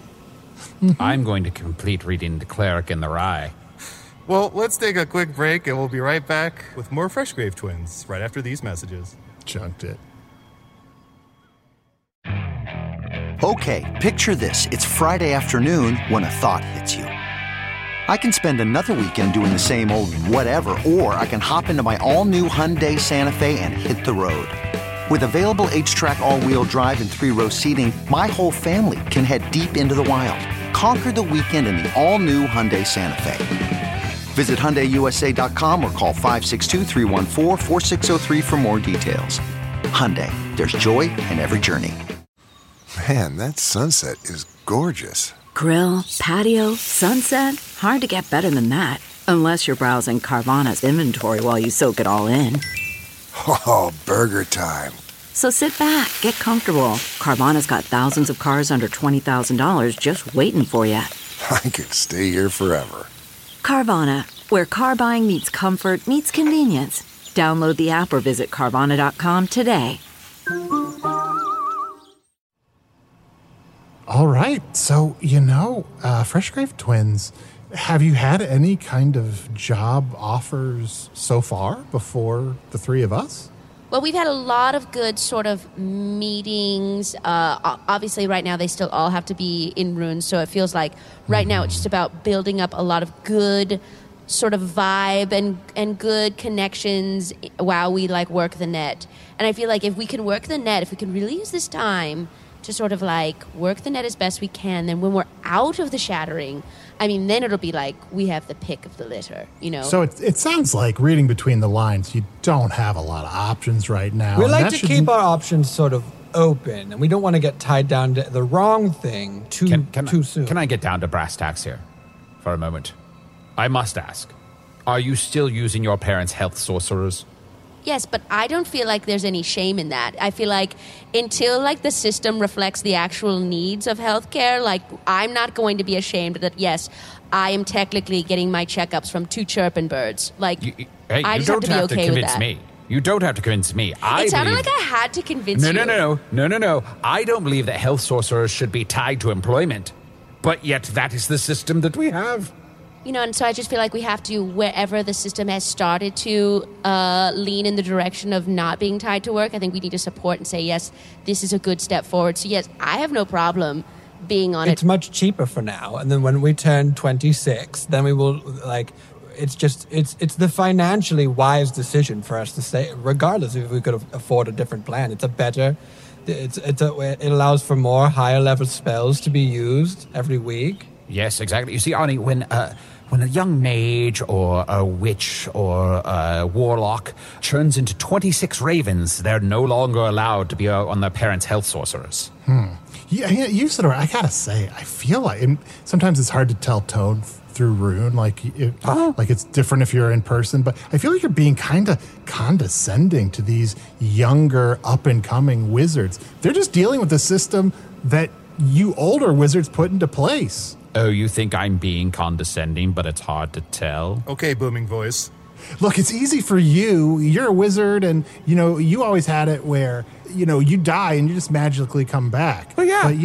I'm going to complete reading The Cleric in the Rye. Well, let's take a quick break, and we'll be right back with more Fresh Grave Twins right after these messages. Chunked it. Okay, picture this. It's Friday afternoon when a thought hits you. I can spend another weekend doing the same old whatever, or I can hop into my all-new Hyundai Santa Fe and hit the road. With available H-Track all-wheel drive and 3-row seating, my whole family can head deep into the wild. Conquer the weekend in the all-new Hyundai Santa Fe. Visit HyundaiUSA.com or call 562-314-4603 for more details. Hyundai, there's joy in every journey. Man, that sunset is gorgeous. Grill, patio, sunset. Hard to get better than that. Unless you're browsing Carvana's inventory while you soak it all in. Oh, burger time. So sit back, get comfortable. Carvana's got thousands of cars under $20,000 just waiting for you. I could stay here forever. Carvana, where car buying meets comfort meets convenience. Download the app or visit Carvana.com today. All right. So, Freshgrave Twins, have you had any kind of job offers so far before the three of us? Well, we've had a lot of good sort of meetings. Obviously, right now, they still all have to be in runes. So it feels like right now it's just about building up a lot of good sort of vibe and good connections while we, work the net. And I feel like if we can work the net, if we can really use this time to sort of, work the net as best we can, then when we're out of the shattering, then it'll be like we have the pick of the litter, So it sounds like, reading between the lines, you don't have a lot of options right now. We like to keep our options sort of open, and we don't want to get tied down to the wrong thing too soon. Can I get down to brass tacks here for a moment? I must ask, are you still using your parents' health sorcerers? Yes, but I don't feel like there's any shame in that. I feel like until the system reflects the actual needs of healthcare, I'm not going to be ashamed that yes, I am technically getting my checkups from 2 chirping birds. I just have to be okay with that. You don't have to convince me. It sounded like I had to convince you. No. I don't believe that health sorcerers should be tied to employment. But yet that is the system that we have. And so I just feel like we have to, wherever the system has started to lean in the direction of not being tied to work, I think we need to support and say, yes, this is a good step forward. So, yes, I have no problem being on it. It's much cheaper for now. And then when we turn 26, then we will, it's the financially wise decision for us to say, regardless if we could afford a different plan. It allows for more higher level spells to be used every week. Yes, exactly. You see, Arnie, when a young mage or a witch or a warlock turns into 26 ravens, they're no longer allowed to be on their parents' health sorcerers. Yeah, Usador, I gotta say, I feel like sometimes it's hard to tell tone through rune, it's different if you're in person, but I feel like you're being kind of condescending to these younger, up-and-coming wizards. They're just dealing with the system that you older wizards put into place. Oh, you think I'm being condescending, but it's hard to tell? Okay, booming voice. Look, it's easy for you. You're a wizard, and, you always had it where, you die and you just magically come back. Well, yeah.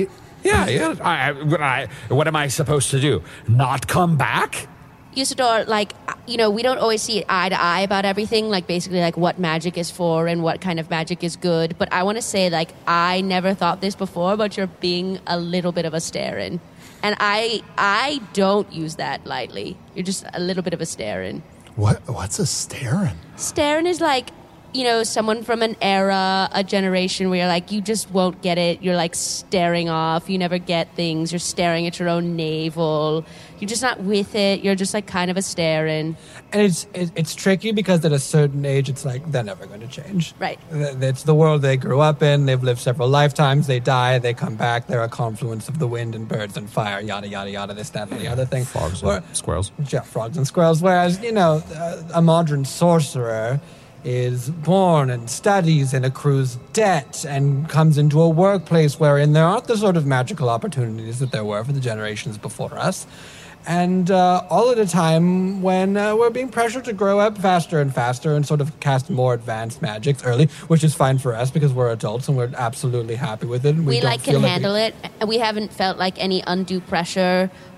What am I supposed to do? Not come back? Usador, we don't always see eye to eye about everything, basically what magic is for and what kind of magic is good. But I want to say, I never thought this before, but you're being a little bit of a stare-in. And I don't use that lightly. You're just a little bit of a stare-in. What's a stare-in? Stare-in is someone from an era, a generation where you're you just won't get it. You're staring off. You never get things. You're staring at your own navel. You're just not with it. You're just kind of a stare-in. And it's tricky because at a certain age, it's they're never going to change. Right. It's the world they grew up in. They've lived several lifetimes. They die. They come back. They're a confluence of the wind and birds and fire, yada, yada, yada, this, that, and the other thing. Frogs and squirrels. Yeah, frogs and squirrels. Whereas, a modern sorcerer is born and studies and accrues debt and comes into a workplace wherein there aren't the sort of magical opportunities that there were for the generations before us. And all at a time when we're being pressured to grow up faster and faster and sort of cast more advanced magics early, which is fine for us because we're adults and we're absolutely happy with it. And we can handle it. And we haven't felt any undue pressure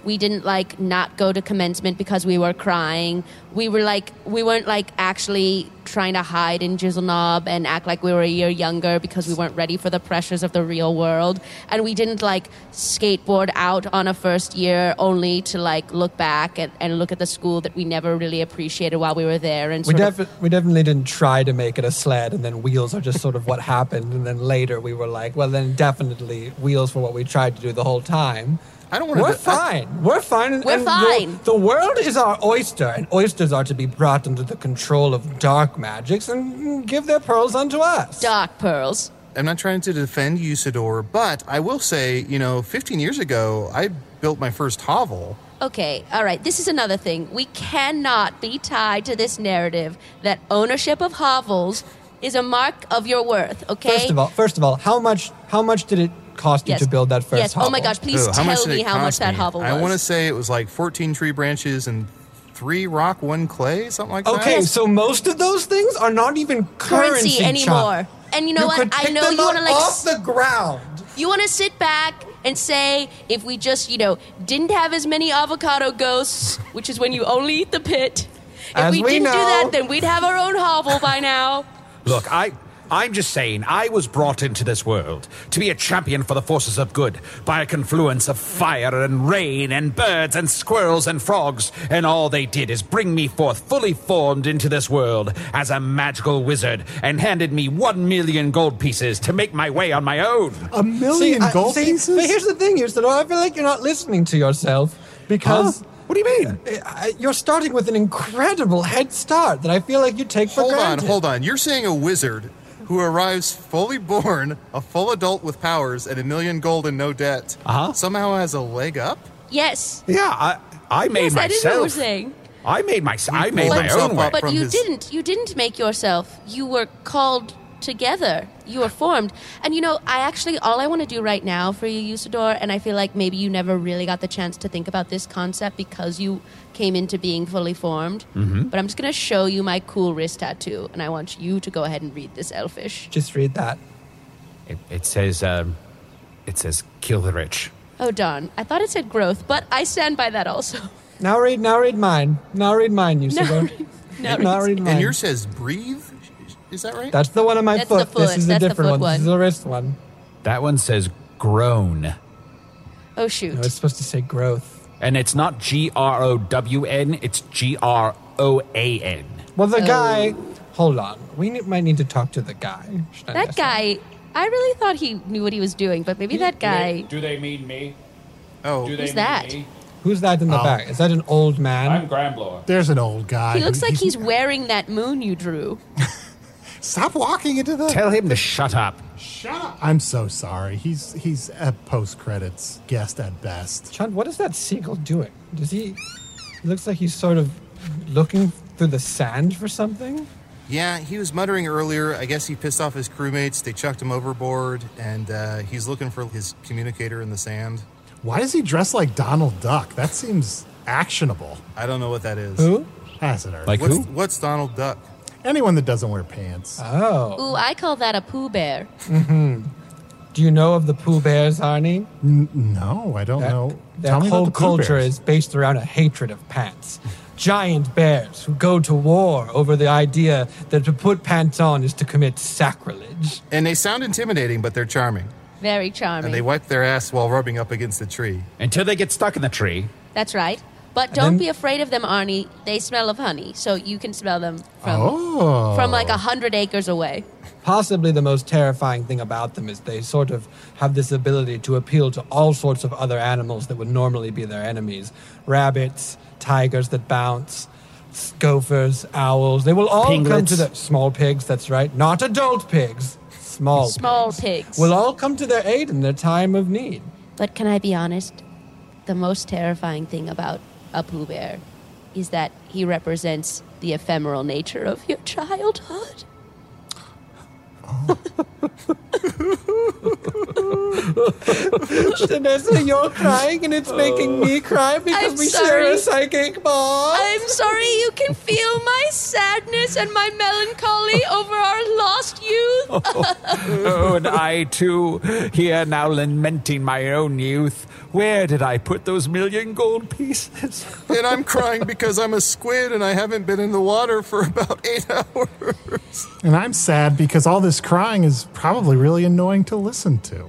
We didn't like not go to commencement because we were crying. We weren't like actually trying to hide in Jizzle and act like we were a year younger because we weren't ready for the pressures of the real world. And we didn't like skateboard out on a first year only to like look back and look at the school that we never really appreciated while we were there. And we definitely didn't try to make it a sled, and then wheels are just sort of what happened. And then later we were like, well, then definitely wheels for what we tried to do the whole time. I don't want to. We're fine. We're fine. We're fine. The world is our oyster, and oysters are to be brought under the control of dark magics and give their pearls unto us. Dark pearls. I'm not trying to defend Usador, but I will say, 15 years ago, I built my first hovel. Okay, all right, this is another thing. We cannot be tied to this narrative that ownership of hovels is a mark of your worth, okay? First of all, how much did it cost you to build that first hovel? Oh my gosh, please tell me how much that hovel was. I want to say it was like 14 tree branches and 3 rock, 1 clay, something like that. Okay, so most of those things are not even currency anymore. And you know what? I know you want to like off the ground. You want to sit back and say, if we just, didn't have as many avocado ghosts, which is when you only eat the pit. If we didn't do that, then we'd have our own hovel by now. Look, I'm just saying, I was brought into this world to be a champion for the forces of good by a confluence of fire and rain and birds and squirrels and frogs, and all they did is bring me forth fully formed into this world as a magical wizard and handed me 1 million gold pieces to make my way on my own. 1 million gold pieces? But here's the thing, Usador, I feel like you're not listening to yourself because... Huh? What do you mean? You're starting with an incredible head start that I feel like you take for granted. Hold on. You're saying a wizard who arrives fully born, a full adult with powers, and 1 million gold and no debt, somehow has a leg up? Yes. Yeah, I made myself. That is what we're saying. I made my own way. But you didn't make yourself. You were called together. You were formed. And all I want to do right now for you, Usador, and I feel like maybe you never really got the chance to think about this concept because you came into being fully formed. Mm-hmm. But I'm just going to show you my cool wrist tattoo, and I want you to go ahead and read this, Elfish. Just read that. It says kill the rich. Oh, darn. I thought it said growth, but I stand by that also. Now read mine. Now read mine, Usador. Now read mine. And yours says breathe? Is that right? That's the one on my foot. The foot. This is a different one. This is the wrist one. That one says grown. Oh, shoot. No, it's supposed to say growth. And it's not GROWN, it's GROAN. Well, the guy... Hold on. We might need to talk to the guy. That guy... I really thought he knew what he was doing, but maybe that guy... Do they mean me? Oh. Who's that? Who's that in the back? Is that an old man? I'm Gramblower. There's an old guy. He looks like he's wearing that moon you drew. Stop walking into the... Tell him to shut up. Shut up. I'm so sorry. He's a post-credits guest at best. Chunt, what is that seagull doing? He looks like he's sort of looking through the sand for something? Yeah, he was muttering earlier. I guess he pissed off his crewmates. They chucked him overboard, and he's looking for his communicator in the sand. Why does he dress like Donald Duck? That seems actionable. I don't know what that is. Who? Pass it, Like who? What's Donald Duck? Anyone that doesn't wear pants. Oh. Ooh, I call that a Pooh Bear. Mm-hmm. Do you know of the Pooh Bears, Arnie? No, I don't know. Their whole culture is based around a hatred of pants. Giant bears who go to war over the idea that to put pants on is to commit sacrilege. And they sound intimidating, but they're charming. Very charming. And they wipe their ass while rubbing up against the tree. Until they get stuck in the tree. That's right. But don't be afraid of them, Arnie. They smell of honey, so you can smell them from like 100 acres away. Possibly the most terrifying thing about them is they sort of have this ability to appeal to all sorts of other animals that would normally be their enemies. Rabbits, tigers that bounce, gophers, owls. They will all come to the... Small pigs, that's right. Not adult pigs. Small pigs. Will all come to their aid in their time of need. But can I be honest? The most terrifying thing about a Pooh Bear is that he represents the ephemeral nature of your childhood. Shanessa, you're crying and it's making me cry because we share a psychic bond. I'm sorry you can feel my sadness and my melancholy over our lost youth. Oh, and I too, here now lamenting my own youth. Where did I put those 1,000,000 gold pieces? And I'm crying because I'm a squid and I haven't been in the water for about 8 hours. And I'm sad because all this crying is probably really annoying to listen to.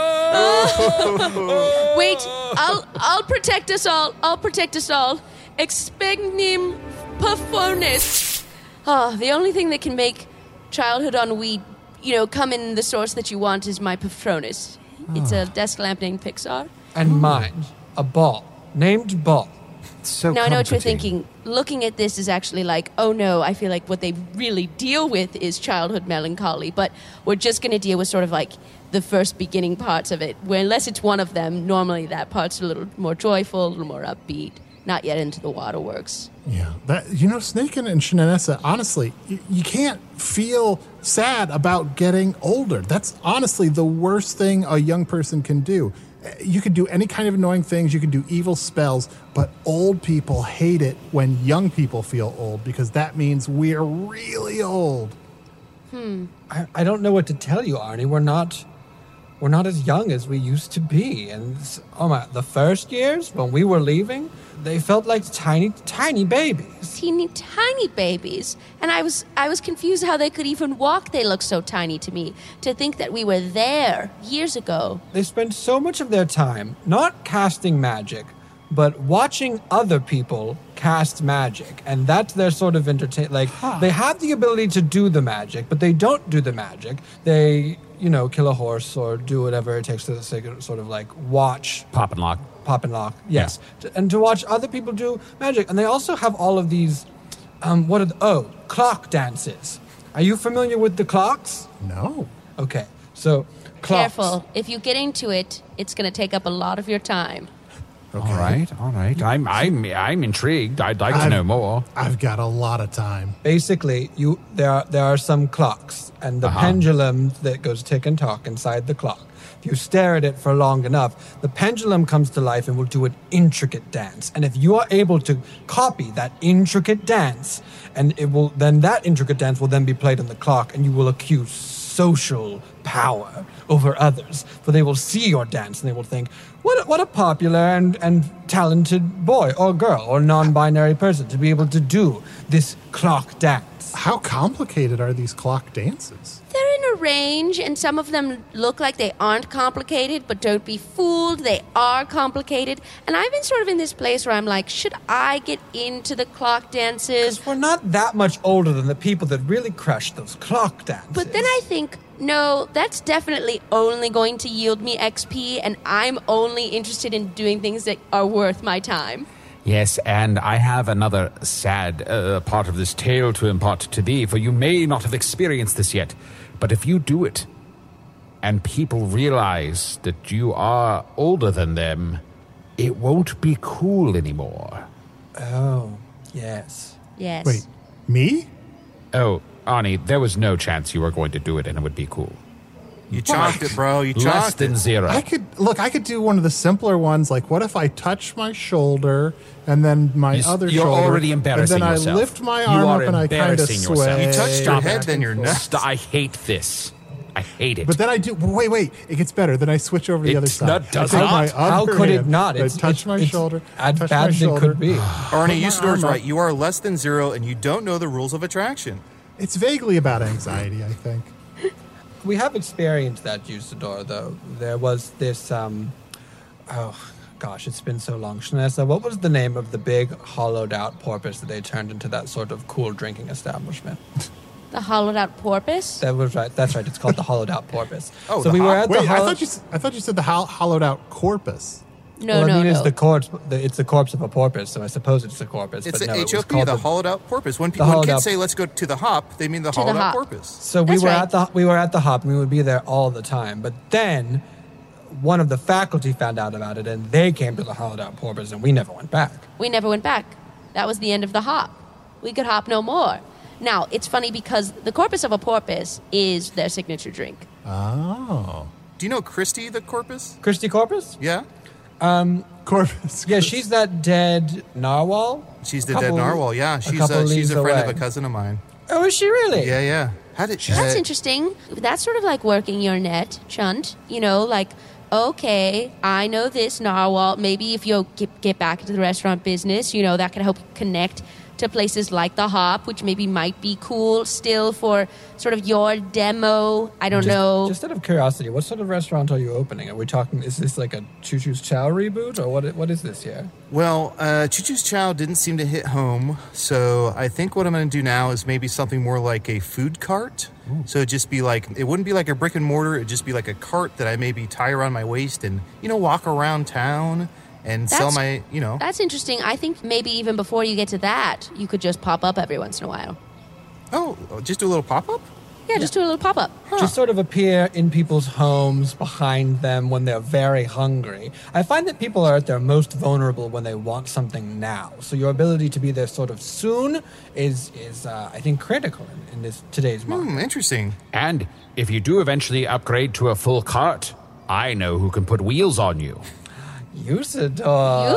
Wait, I'll protect us all. I'll protect us all. Expecnim perfornis. The only thing that can make childhood ennui, come in the source that you want is my Patronus. It's a desk lamp named Pixar. And mine, a ball, named Ball. So now I know what you're thinking. Looking at this is actually like, oh no, I feel like what they really deal with is childhood melancholy, but we're just going to deal with sort of like the first beginning parts of it, where unless it's one of them, normally that part's a little more joyful, a little more upbeat, not yet into the waterworks. Yeah, Snake and Shanessa, honestly, you can't feel sad about getting older. That's honestly the worst thing a young person can do. You can do any kind of annoying things, you can do evil spells, but old people hate it when young people feel old because that means we're really old. I don't know what to tell you, Arnie. We're not as young as we used to be. And the first years when we were leaving, they felt like tiny babies. Tiny babies. And I was confused how they could even walk. They looked so tiny to me. To think that we were there years ago. They spend so much of their time not casting magic, but watching other people cast magic. And that's their sort of entertainment. They have the ability to do the magic, but they don't do the magic. They, kill a horse or do whatever it takes to sort of like watch. Pop and lock, yes. Yeah. And to watch other people do magic. And they also have all of these, clock dances. Are you familiar with the clocks? No. Okay, so clocks. Careful. If you get into it, it's going to take up a lot of your time. Okay. All right. I'm intrigued. I'd like to know more. I've got a lot of time. Basically, there are some clocks, and the pendulum that goes tick and tock inside the clock. If you stare at it for long enough, the pendulum comes to life and will do an intricate dance. And if you are able to copy that intricate dance, then that intricate dance will then be played on the clock, and you will accuse social power over others, for they will see your dance and they will think, what a popular and talented boy or girl or non-binary person to be able to do this clock dance. How complicated are these clock dances? They're in a range, and some of them look like they aren't complicated, but don't be fooled, they are complicated. And I've been sort of in this place where I'm like, should I get into the clock dances? Because we're not that much older than the people that really crushed those clock dances. But then I think, no, that's definitely only going to yield me XP, and I'm only interested in doing things that are worth my time. Yes, and I have another sad part of this tale to impart to thee, for you may not have experienced this yet, but if you do it, and people realize that you are older than them, it won't be cool anymore. Oh, yes. Yes. Wait, me? Oh, Arnie, there was no chance you were going to do it and it would be cool. You chalked it, bro. You chalked Less than it. 0. I could do one of the simpler ones, like what if I touch my shoulder and then my other you're shoulder, already embarrassing and then yourself. I lift my arm up and I kind of sway. You touched your head, then you're nuts. I hate this. I hate it. But then I do. Wait! It gets better. Then I switch over to the other side. That does I take not. my How other could it hand, not? I touch my shoulder. As touch bad my as it shoulder. could be. Arnie, Usador's right. You are less than 0, and you don't know the rules of attraction. It's vaguely about anxiety, I think. We have experienced that, Usador, though. There was this, it's been so long. Shanessa, what was the name of the big hollowed-out porpoise that they turned into that sort of cool drinking establishment? The hollowed-out porpoise? That was right. That's right. It's called the hollowed-out porpoise. Oh, so we were at Wait, the I thought you said the hollowed-out corpus. No. It's the corpse. It's the corpse of a porpoise, so I suppose it's a corpus. It's but the no, it was HOP, called the hollowed-out porpoise. When kids say, let's go to the hop, they mean the hollowed-out porpoise. So we were at the hop, and we would be there all the time. But then one of the faculty found out about it, and they came to the hollowed-out porpoise, and we never went back. We never went back. That was the end of the hop. We could hop no more. Now, it's funny because the Corpus of a Porpoise is their signature drink. Oh. Do you know Christy the Corpus? Christy Corpus? Yeah. Corpus. Yeah, she's that dead narwhal. She's the dead narwhal, yeah. She's a friend of a cousin of mine. Oh, is she really? Yeah, yeah. How did That's interesting. That's sort of like working your net, Chunt. You know, like, okay, I know this narwhal. Maybe if you'll get back into the restaurant business, you know, that can help you connect to places like the Hop, which maybe might be cool still for sort of your demo. I don't know. Just out of curiosity, what sort of restaurant are you opening? Are we talking, is this like a Choo Choo's Chow reboot, or what is this here? Well, Choo Choo's Chow didn't seem to hit home, so I think what I'm going to do now is maybe something more like a food cart. Ooh. So it'd just be like, it wouldn't be like a brick and mortar, it'd just be like a cart that I maybe tie around my waist and, you know, walk around town and sell my, you know. That's interesting. I think maybe even before you get to that, you could just pop up every once in a while. Oh, just do a little pop-up? Yeah, just do a little pop-up. Huh. Just sort of appear in people's homes behind them when they're very hungry. I find that people are at their most vulnerable when they want something now. So your ability to be there sort of soon is I think, critical in today's market. Interesting. And if you do eventually upgrade to a full cart, I know who can put wheels on you. Usador.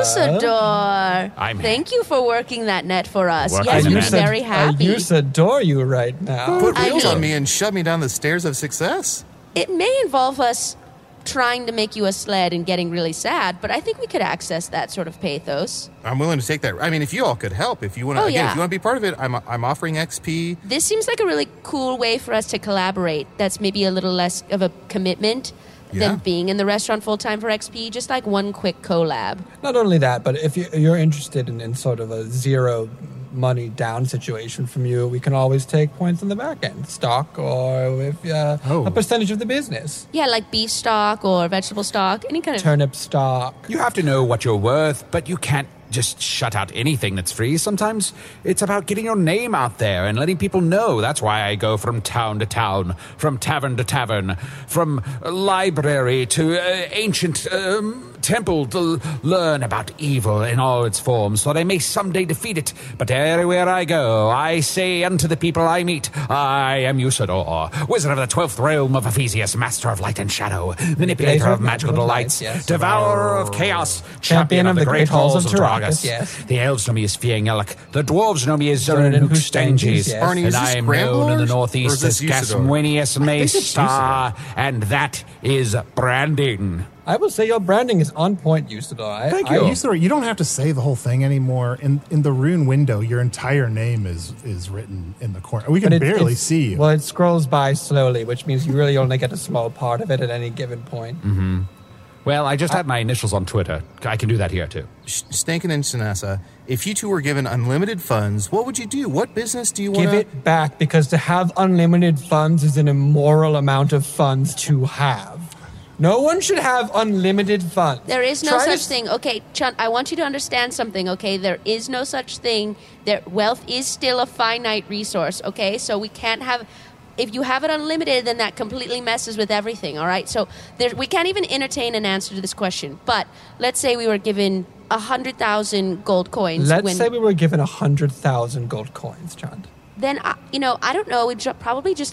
Thank you for working that net for us. Working yes, we're very happy. I Usador you right now. Put wheels on me and shove me down the stairs of success. It may involve us trying to make you a sled and getting really sad, but I think we could access that sort of pathos. I'm willing to take that. I mean, if you all could help, if you want to, if you want to be part of it, I'm offering XP. This seems like a really cool way for us to collaborate. That's maybe a little less of a commitment than being in the restaurant full-time for XP, just like one quick collab. Not only that, but if you're interested in sort of a zero money down situation from you, we can always take points on the back end, stock or if a percentage of the business. Yeah, like beef stock or vegetable stock, any kind of turnip stock. You have to know what you're worth, but you can't just shut out anything that's free. Sometimes it's about getting your name out there and letting people know. That's why I go from town to town, from tavern to tavern, from library to ancient temple to learn about evil in all its forms, so that I may someday defeat it. But everywhere I go, I say unto the people I meet, I am Usador, wizard of the 12th realm of Ephesius, master of light and shadow, manipulator of magical delights, devourer of chaos, champion of the great halls of Taragas. Yes. The elves know me as Fiangellic, the dwarves know me as Zorin and Hookstanges, and I am known in the northeast as Gasmuenius Maystar, and that is branding. I will say your branding is on point, Usador. Thank you. Usador, you don't have to say the whole thing anymore. In the rune window, your entire name is written in the corner. We can barely see you. Well, it scrolls by slowly, which means you really only get a small part of it at any given point. Mm-hmm. Well, I just had my initials on Twitter. I can do that here, too. Stankin and Sanasa, if you two were given unlimited funds, what would you do? What business do you want to... Give it back, because to have unlimited funds is an immoral amount of funds to have. No one should have unlimited funds. There is no such thing. Okay, Chunt, I want you to understand something, okay? There is no such thing. Wealth is still a finite resource, okay? So we can't have... If you have it unlimited, then that completely messes with everything, all right? So we can't even entertain an answer to this question. But let's say we were given 100,000 gold coins. Let's say we were given 100,000 gold coins, Chunt. Then, I don't know. We'd probably just,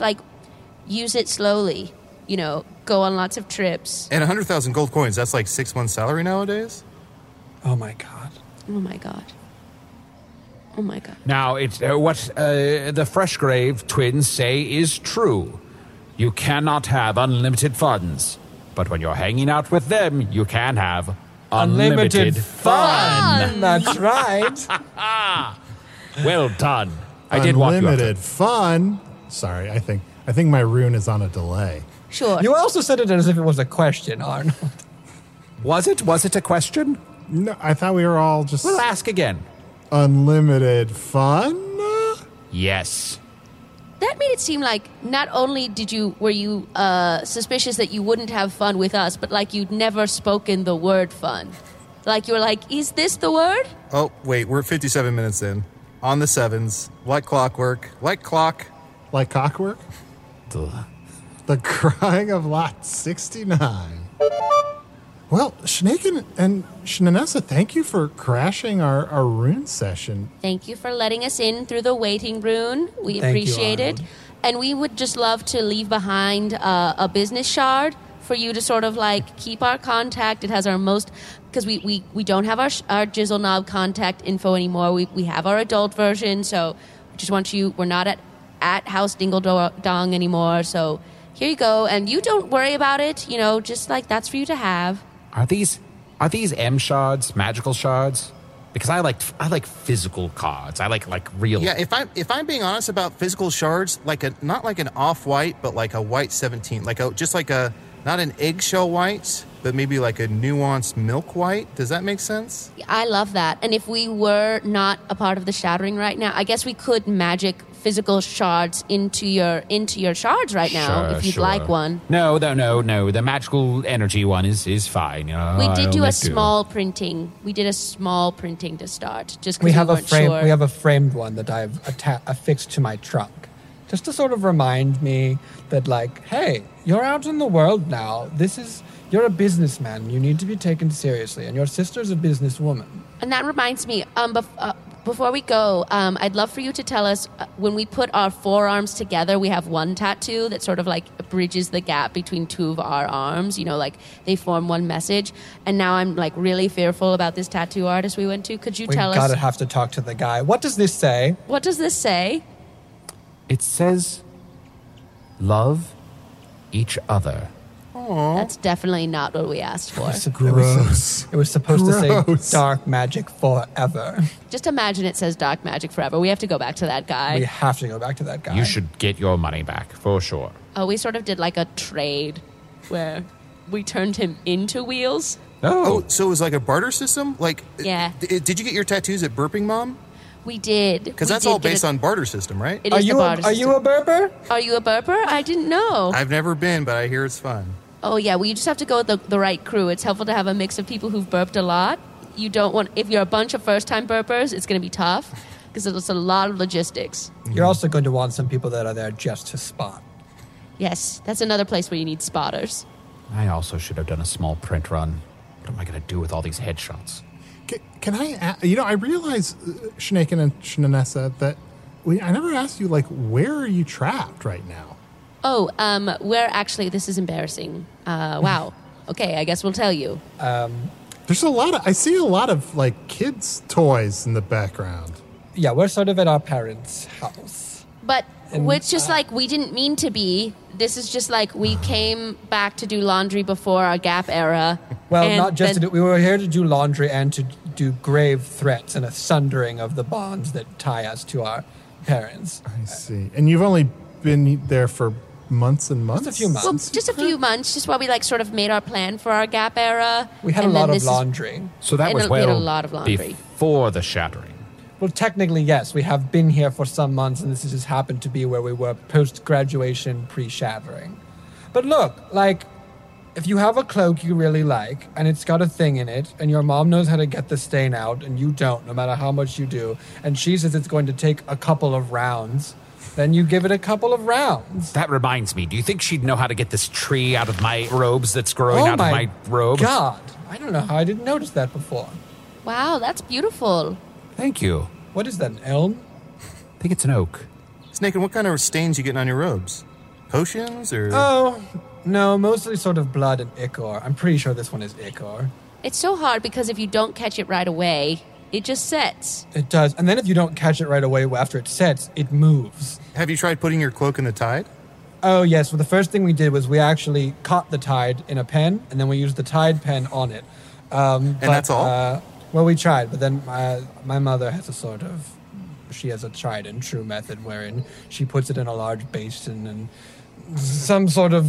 use it slowly. Go on lots of trips. And 100,000 gold coins, that's like 6 months' salary nowadays? Oh, my God. Oh, my God. Oh, my God. Now, it's what the Freshgrave twins say is true. You cannot have unlimited funds. But when you're hanging out with them, you can have unlimited fun. That's right. Well done. I did walk you up. Unlimited fun. Sorry, I think my rune is on a delay. Sure. You also said it as if it was a question, Arnold. Was it? Was it a question? No, I thought we were all just... We'll ask again. Unlimited fun? Yes. That made it seem like not only were you suspicious that you wouldn't have fun with us, but like you'd never spoken the word fun. Like you were like, is this the word? Oh, wait, we're 57 minutes in. On the sevens. Like clockwork. Like clock. Like cockwork? The crying of lot 69. Well, Schnaken and Shnanessa, thank you for crashing our rune session. Thank you for letting us in through the waiting room. We Thank you, appreciate it. Arnold. And we would just love to leave behind a business shard for you to sort of like keep our contact. It has our most, because we don't have our Jizzle Knob contact info anymore. We have our adult version, so we just want you, we're not at House Dingle Dong anymore, so here you go. And you don't worry about it, just like that's for you to have. Are these M shards, magical shards? Because I like physical cards. I like real. Yeah, if I'm being honest about physical shards, not like an off-white, but like a white 17, not an eggshell white, but maybe like a nuanced milk white. Does that make sense? I love that. And if we were not a part of the Shattering right now, I guess we could magic physical shards into your shards right now, if you'd like one. No. The magical energy one is fine. We did do a small printing. We did a small printing to start, just because We have weren't sure. We have a framed one that I've affixed to my trunk, just to sort of remind me that, like, hey, you're out in the world now. You're a businessman. You need to be taken seriously, and your sister's a businesswoman. And that reminds me, before we go, I'd love for you to tell us, when we put our forearms together, we have one tattoo that sort of like bridges the gap between two of our arms, like they form one message. And now I'm like really fearful about this tattoo artist we went to. Could you tell us? We gotta have to talk to the guy. What does this say? What does this say? It says, love each other. Aww. That's definitely not what we asked for. Gross. It was supposed to say dark magic forever. Just imagine it says dark magic forever. We have to go back to that guy. We have to go back to that guy. You should get your money back, for sure. Oh, we sort of did like a trade where we turned him into wheels. Oh, so it was like a barter system? Yeah. Did you get your tattoos at Burping Mom? We did. Because that's all based on barter system, right? It is the barter system. Are you a burper? Are you a burper? I didn't know. I've never been, but I hear it's fun. Oh, yeah. Well, you just have to go with the right crew. It's helpful to have a mix of people who've burped a lot. You don't want... If you're a bunch of first-time burpers, it's going to be tough because it's a lot of logistics. You're also going to want some people that are there just to spot. Yes. That's another place where you need spotters. I also should have done a small print run. What am I going to do with all these headshots? Can I... I realize, Schnaken and Shnanessa, that I never asked you, where are you trapped right now? Oh, we're actually... This is embarrassing. Wow. Okay, I guess we'll tell you. There's a lot of... I see a lot of, kids' toys in the background. Yeah, we're sort of at our parents' house. But it's just we didn't mean to be. This is just we came back to do laundry before our Gap era. Well, not just to do... We were here to do laundry and to do grave threats and a sundering of the bonds that tie us to our parents. I see. And you've only been there for... months and months? Just a few months. Well, just a few months, just while we sort of made our plan for our Gap era. We had a lot of laundry. So that was we had a lot of laundry. Before the Shattering. Well, technically, yes. We have been here for some months, and this has just happened to be where we were post-graduation, pre-Shattering. But look, if you have a cloak you really like, and it's got a thing in it, and your mom knows how to get the stain out, and you don't, no matter how much you do, and she says it's going to take a couple of rounds... Then you give it a couple of rounds. That reminds me. Do you think she'd know how to get this tree out of my robes that's growing out of my robe? God. I don't know how I didn't notice that before. Wow, that's beautiful. Thank you. What is that, an elm? I think it's an oak. Snake, and what kind of stains you getting on your robes? Potions or... Oh, no, mostly sort of blood and ichor. I'm pretty sure this one is ichor. It's so hard because if you don't catch it right away... It just sets. It does. And then if you don't catch it right away after it sets, it moves. Have you tried putting your cloak in the tide? Oh, yes. Well, the first thing we did was we actually caught the tide in a pen, and then we used the tide pen on it. And that's all? Well, we tried, but then my mother has she has a tried and true method wherein she puts it in a large basin and some sort of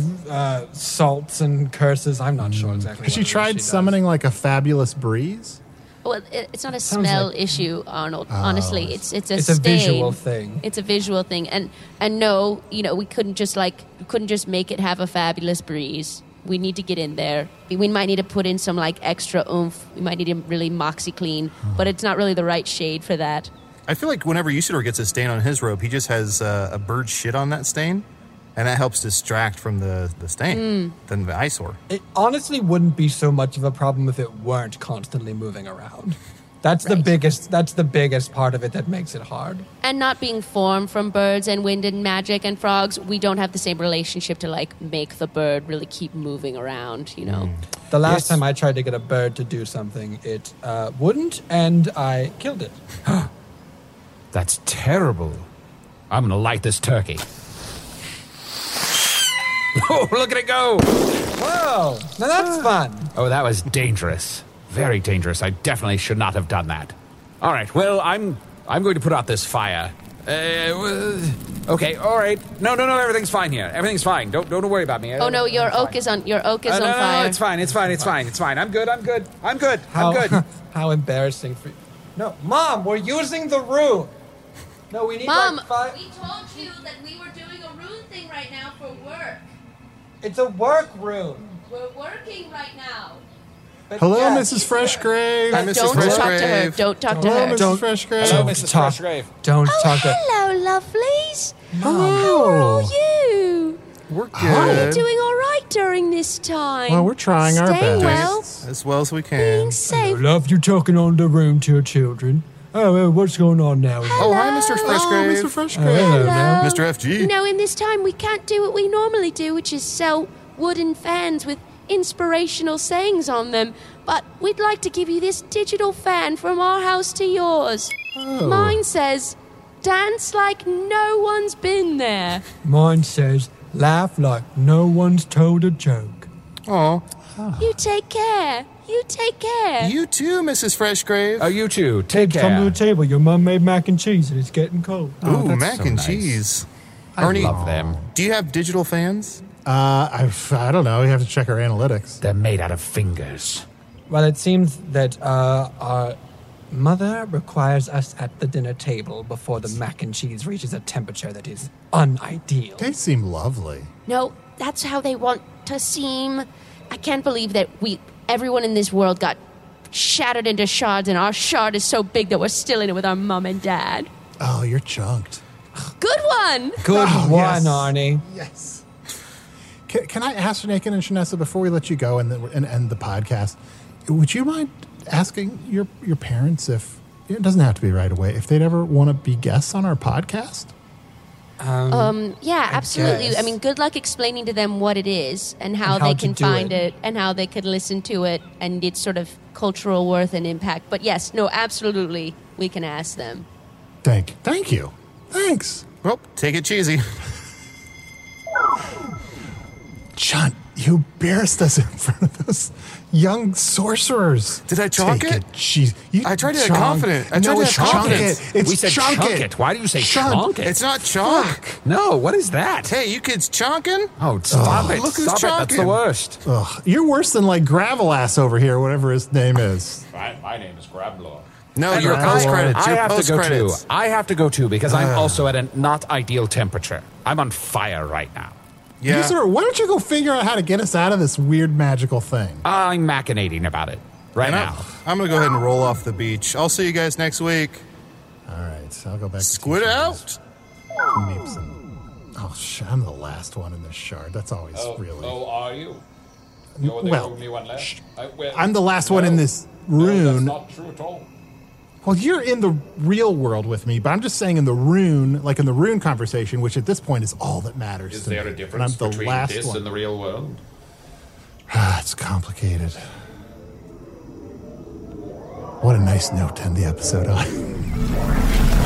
salts and curses. I'm not sure exactly. Has she tried summoning a fabulous breeze? Well, it's not a smell issue, Arnold. Honestly, it's a it's stain. a visual thing. It's a visual thing, and no, we couldn't just make it have a fabulous breeze. We need to get in there. We might need to put in some extra oomph. We might need to really moxie clean, but it's not really the right shade for that. I feel like whenever Usador gets a stain on his robe, he just has a bird shit on that stain. And that helps distract from the stain, than the eyesore. It honestly wouldn't be so much of a problem if it weren't constantly moving around. That's the biggest part of it that makes it hard. And not being formed from birds and wind and magic and frogs, we don't have the same relationship to like make the bird really keep moving around, you know. The last time I tried to get a bird to do something, it wouldn't, and I killed it. That's terrible. I'm gonna light this turkey. Oh, look at it go! Whoa! Now that's fun. Oh, that was dangerous. Very dangerous. I definitely should not have done that. All right, well, I'm going to put out this fire. Okay, all right. No, everything's fine here. Everything's fine. Don't worry about me. Oh no, your oak is on fire. No, it's fine. I'm good. How embarrassing for you. No, Mom, we're using the room. No, we need Mom, like 5... we told you that we were doing a rune thing right now for work. It's a work room. We're working right now. But Hello, yeah, Mrs. Freshgrave. Hi, Mrs. Don't talk to her. Freshgrave. Don't talk to Hello, her. Mrs. Freshgrave. Hello, Mrs. Freshgrave. Don't talk to Hello, lovelies. Hello. How are you? We're good. Are you doing all right during this time? Well, we're trying our Staying best. well, As well as we can. being safe. Love you talking on the room to your children. Oh, what's going on now? Oh, hi, Mr. Freshgrave. Mr. Freshgrave. Hello now. Mr. FG. You know, in this time, we can't do what we normally do, which is sell wooden fans with inspirational sayings on them. But we'd like to give you this digital fan from our house to yours. Oh. Mine says, dance like no one's been there. Mine says, laugh like no one's told a joke. Oh, You take care. You take care. you too, Mrs. Freshgrave. Oh, you too. Take Come to care. the table. Your mum made mac and cheese and it's getting cold. Ooh, that's mac so and nice. cheese. I Arnie, love them. do you have digital fans? I don't know. We have to check our analytics. They're made out of fingers. Well, it seems that our mother requires us at the dinner table before the mac and cheese reaches a temperature that is unideal. They seem lovely. No, that's how they want to seem. I can't believe that everyone in this world got shattered into shards, and our shard is so big that we're still in it with our mum and dad. Oh, you're chunked. Good one. Good Oh, one, yes. Arnie. Yes. Can I ask Nathan and Shanessa before we let you go and end the podcast? Would you mind asking your parents if it doesn't have to be right away if they'd ever want to be guests on our podcast? Yeah, absolutely. guess. I mean, good luck explaining to them what it is and how And how they to can do find it. it and how they could listen to it and its sort of cultural worth and impact. But yes, no, absolutely, we can ask them. Thank you. Thanks. Well, take it cheesy. John, you embarrassed us in front of those young sorcerers. Did I chonk Take it? Jeez. I tried to have confidence. I tried No, to it's have chonk confidence. it. It's We said chunk chunk it. it. Why do you say Chunk. chonk it? It's not chonk. No, what is that? Hey, you kids chonking? Oh, stop it. Look who's Stop it. That's the chonking. worst. Ugh, you're worse than like Gravel Ass over here, whatever his name is. My name is Grablor. No, And your I- post credits. I Your have to post go credits. too. I have to go too because I'm also at a not ideal temperature. I'm on fire right now. Yeah. Usador, why don't you go figure out how to get us out of this weird magical thing? I'm machinating about it right And now. I'm going to go ahead and roll off the beach. I'll see you guys next week. All right, I'll go back to Squid teaching out. these Meeps and, I'm the last one in this shard. That's always really. are you? You're the Well, only one left. I'm the last one in this rune. true at all. Well, you're in the real world with me, but I'm just saying in the rune, like in the rune conversation, which at this point is all that matters. Is to there me. a And difference I'm the between last this one. and the real world? It's complicated. What a nice note to end the episode on.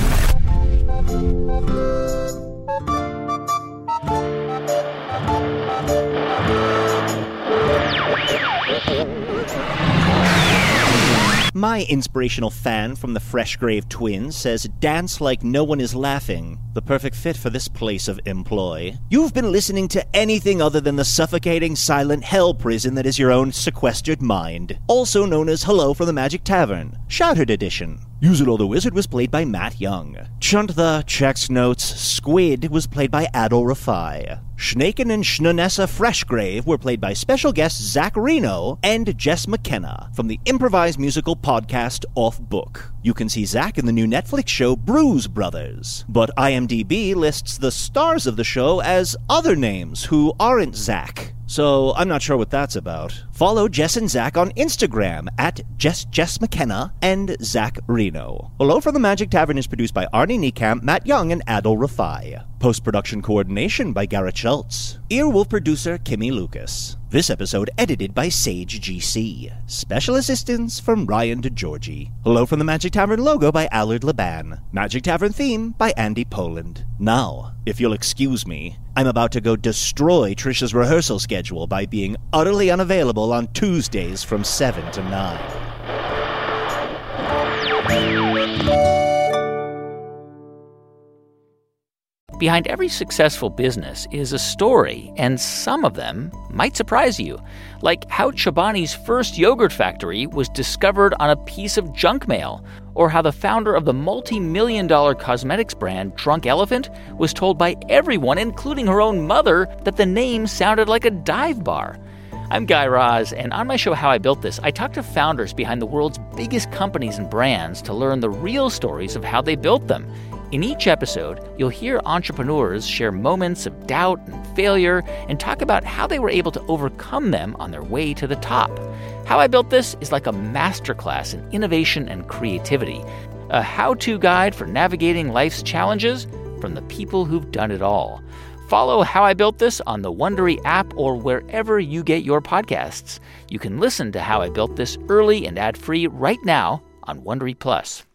My inspirational fan from the Freshgrave Twins says, "Dance like no one is laughing. The perfect fit for this place of employ. You've been listening to anything other than the suffocating, silent hell prison that is your own sequestered mind. Also known as Hello from the Magic Tavern, Shattered Edition. Usador the Wizard was played by Matt Young. Chunt the Checks Notes Squid was played by Adol Rafai. Schnaken and Schnunessa Freshgrave were played by special guests Zach Reno and Jess McKenna from the improvised musical podcast Off Book. You can see Zach in the new Netflix show Bruise Brothers, but IMDb lists the stars of the show as other names who aren't Zach. So I'm not sure what that's about. Follow Jess and Zach on Instagram at Jess McKenna and Zach Reno. Hello from the Magic Tavern is produced by Arnie Niekamp, Matt Young, and Adol Rafai. Post-production coordination by Garrett Schultz. Earwolf producer Kimmy Lucas. This episode edited by Sage GC. Special assistance from Ryan DeGiorgi. Hello from the Magic Tavern logo by Allard Laban. Magic Tavern theme by Andy Poland. Now, if you'll excuse me, I'm about to go destroy Trisha's rehearsal schedule by being utterly unavailable on Tuesdays from 7 to 9. Behind every successful business is a story, and some of them might surprise you. Like how Chobani's first yogurt factory was discovered on a piece of junk mail, or how the founder of the multi-million-dollar cosmetics brand Drunk Elephant was told by everyone, including her own mother, that the name sounded like a dive bar. I'm Guy Raz, and on my show How I Built This, I talk to founders behind the world's biggest companies and brands to learn the real stories of how they built them. In each episode, you'll hear entrepreneurs share moments of doubt and failure and talk about how they were able to overcome them on their way to the top. How I Built This is like a masterclass in innovation and creativity, a how-to guide for navigating life's challenges from the people who've done it all. Follow How I Built This on the Wondery app or wherever you get your podcasts. You can listen to How I Built This early and ad-free right now on Wondery Plus.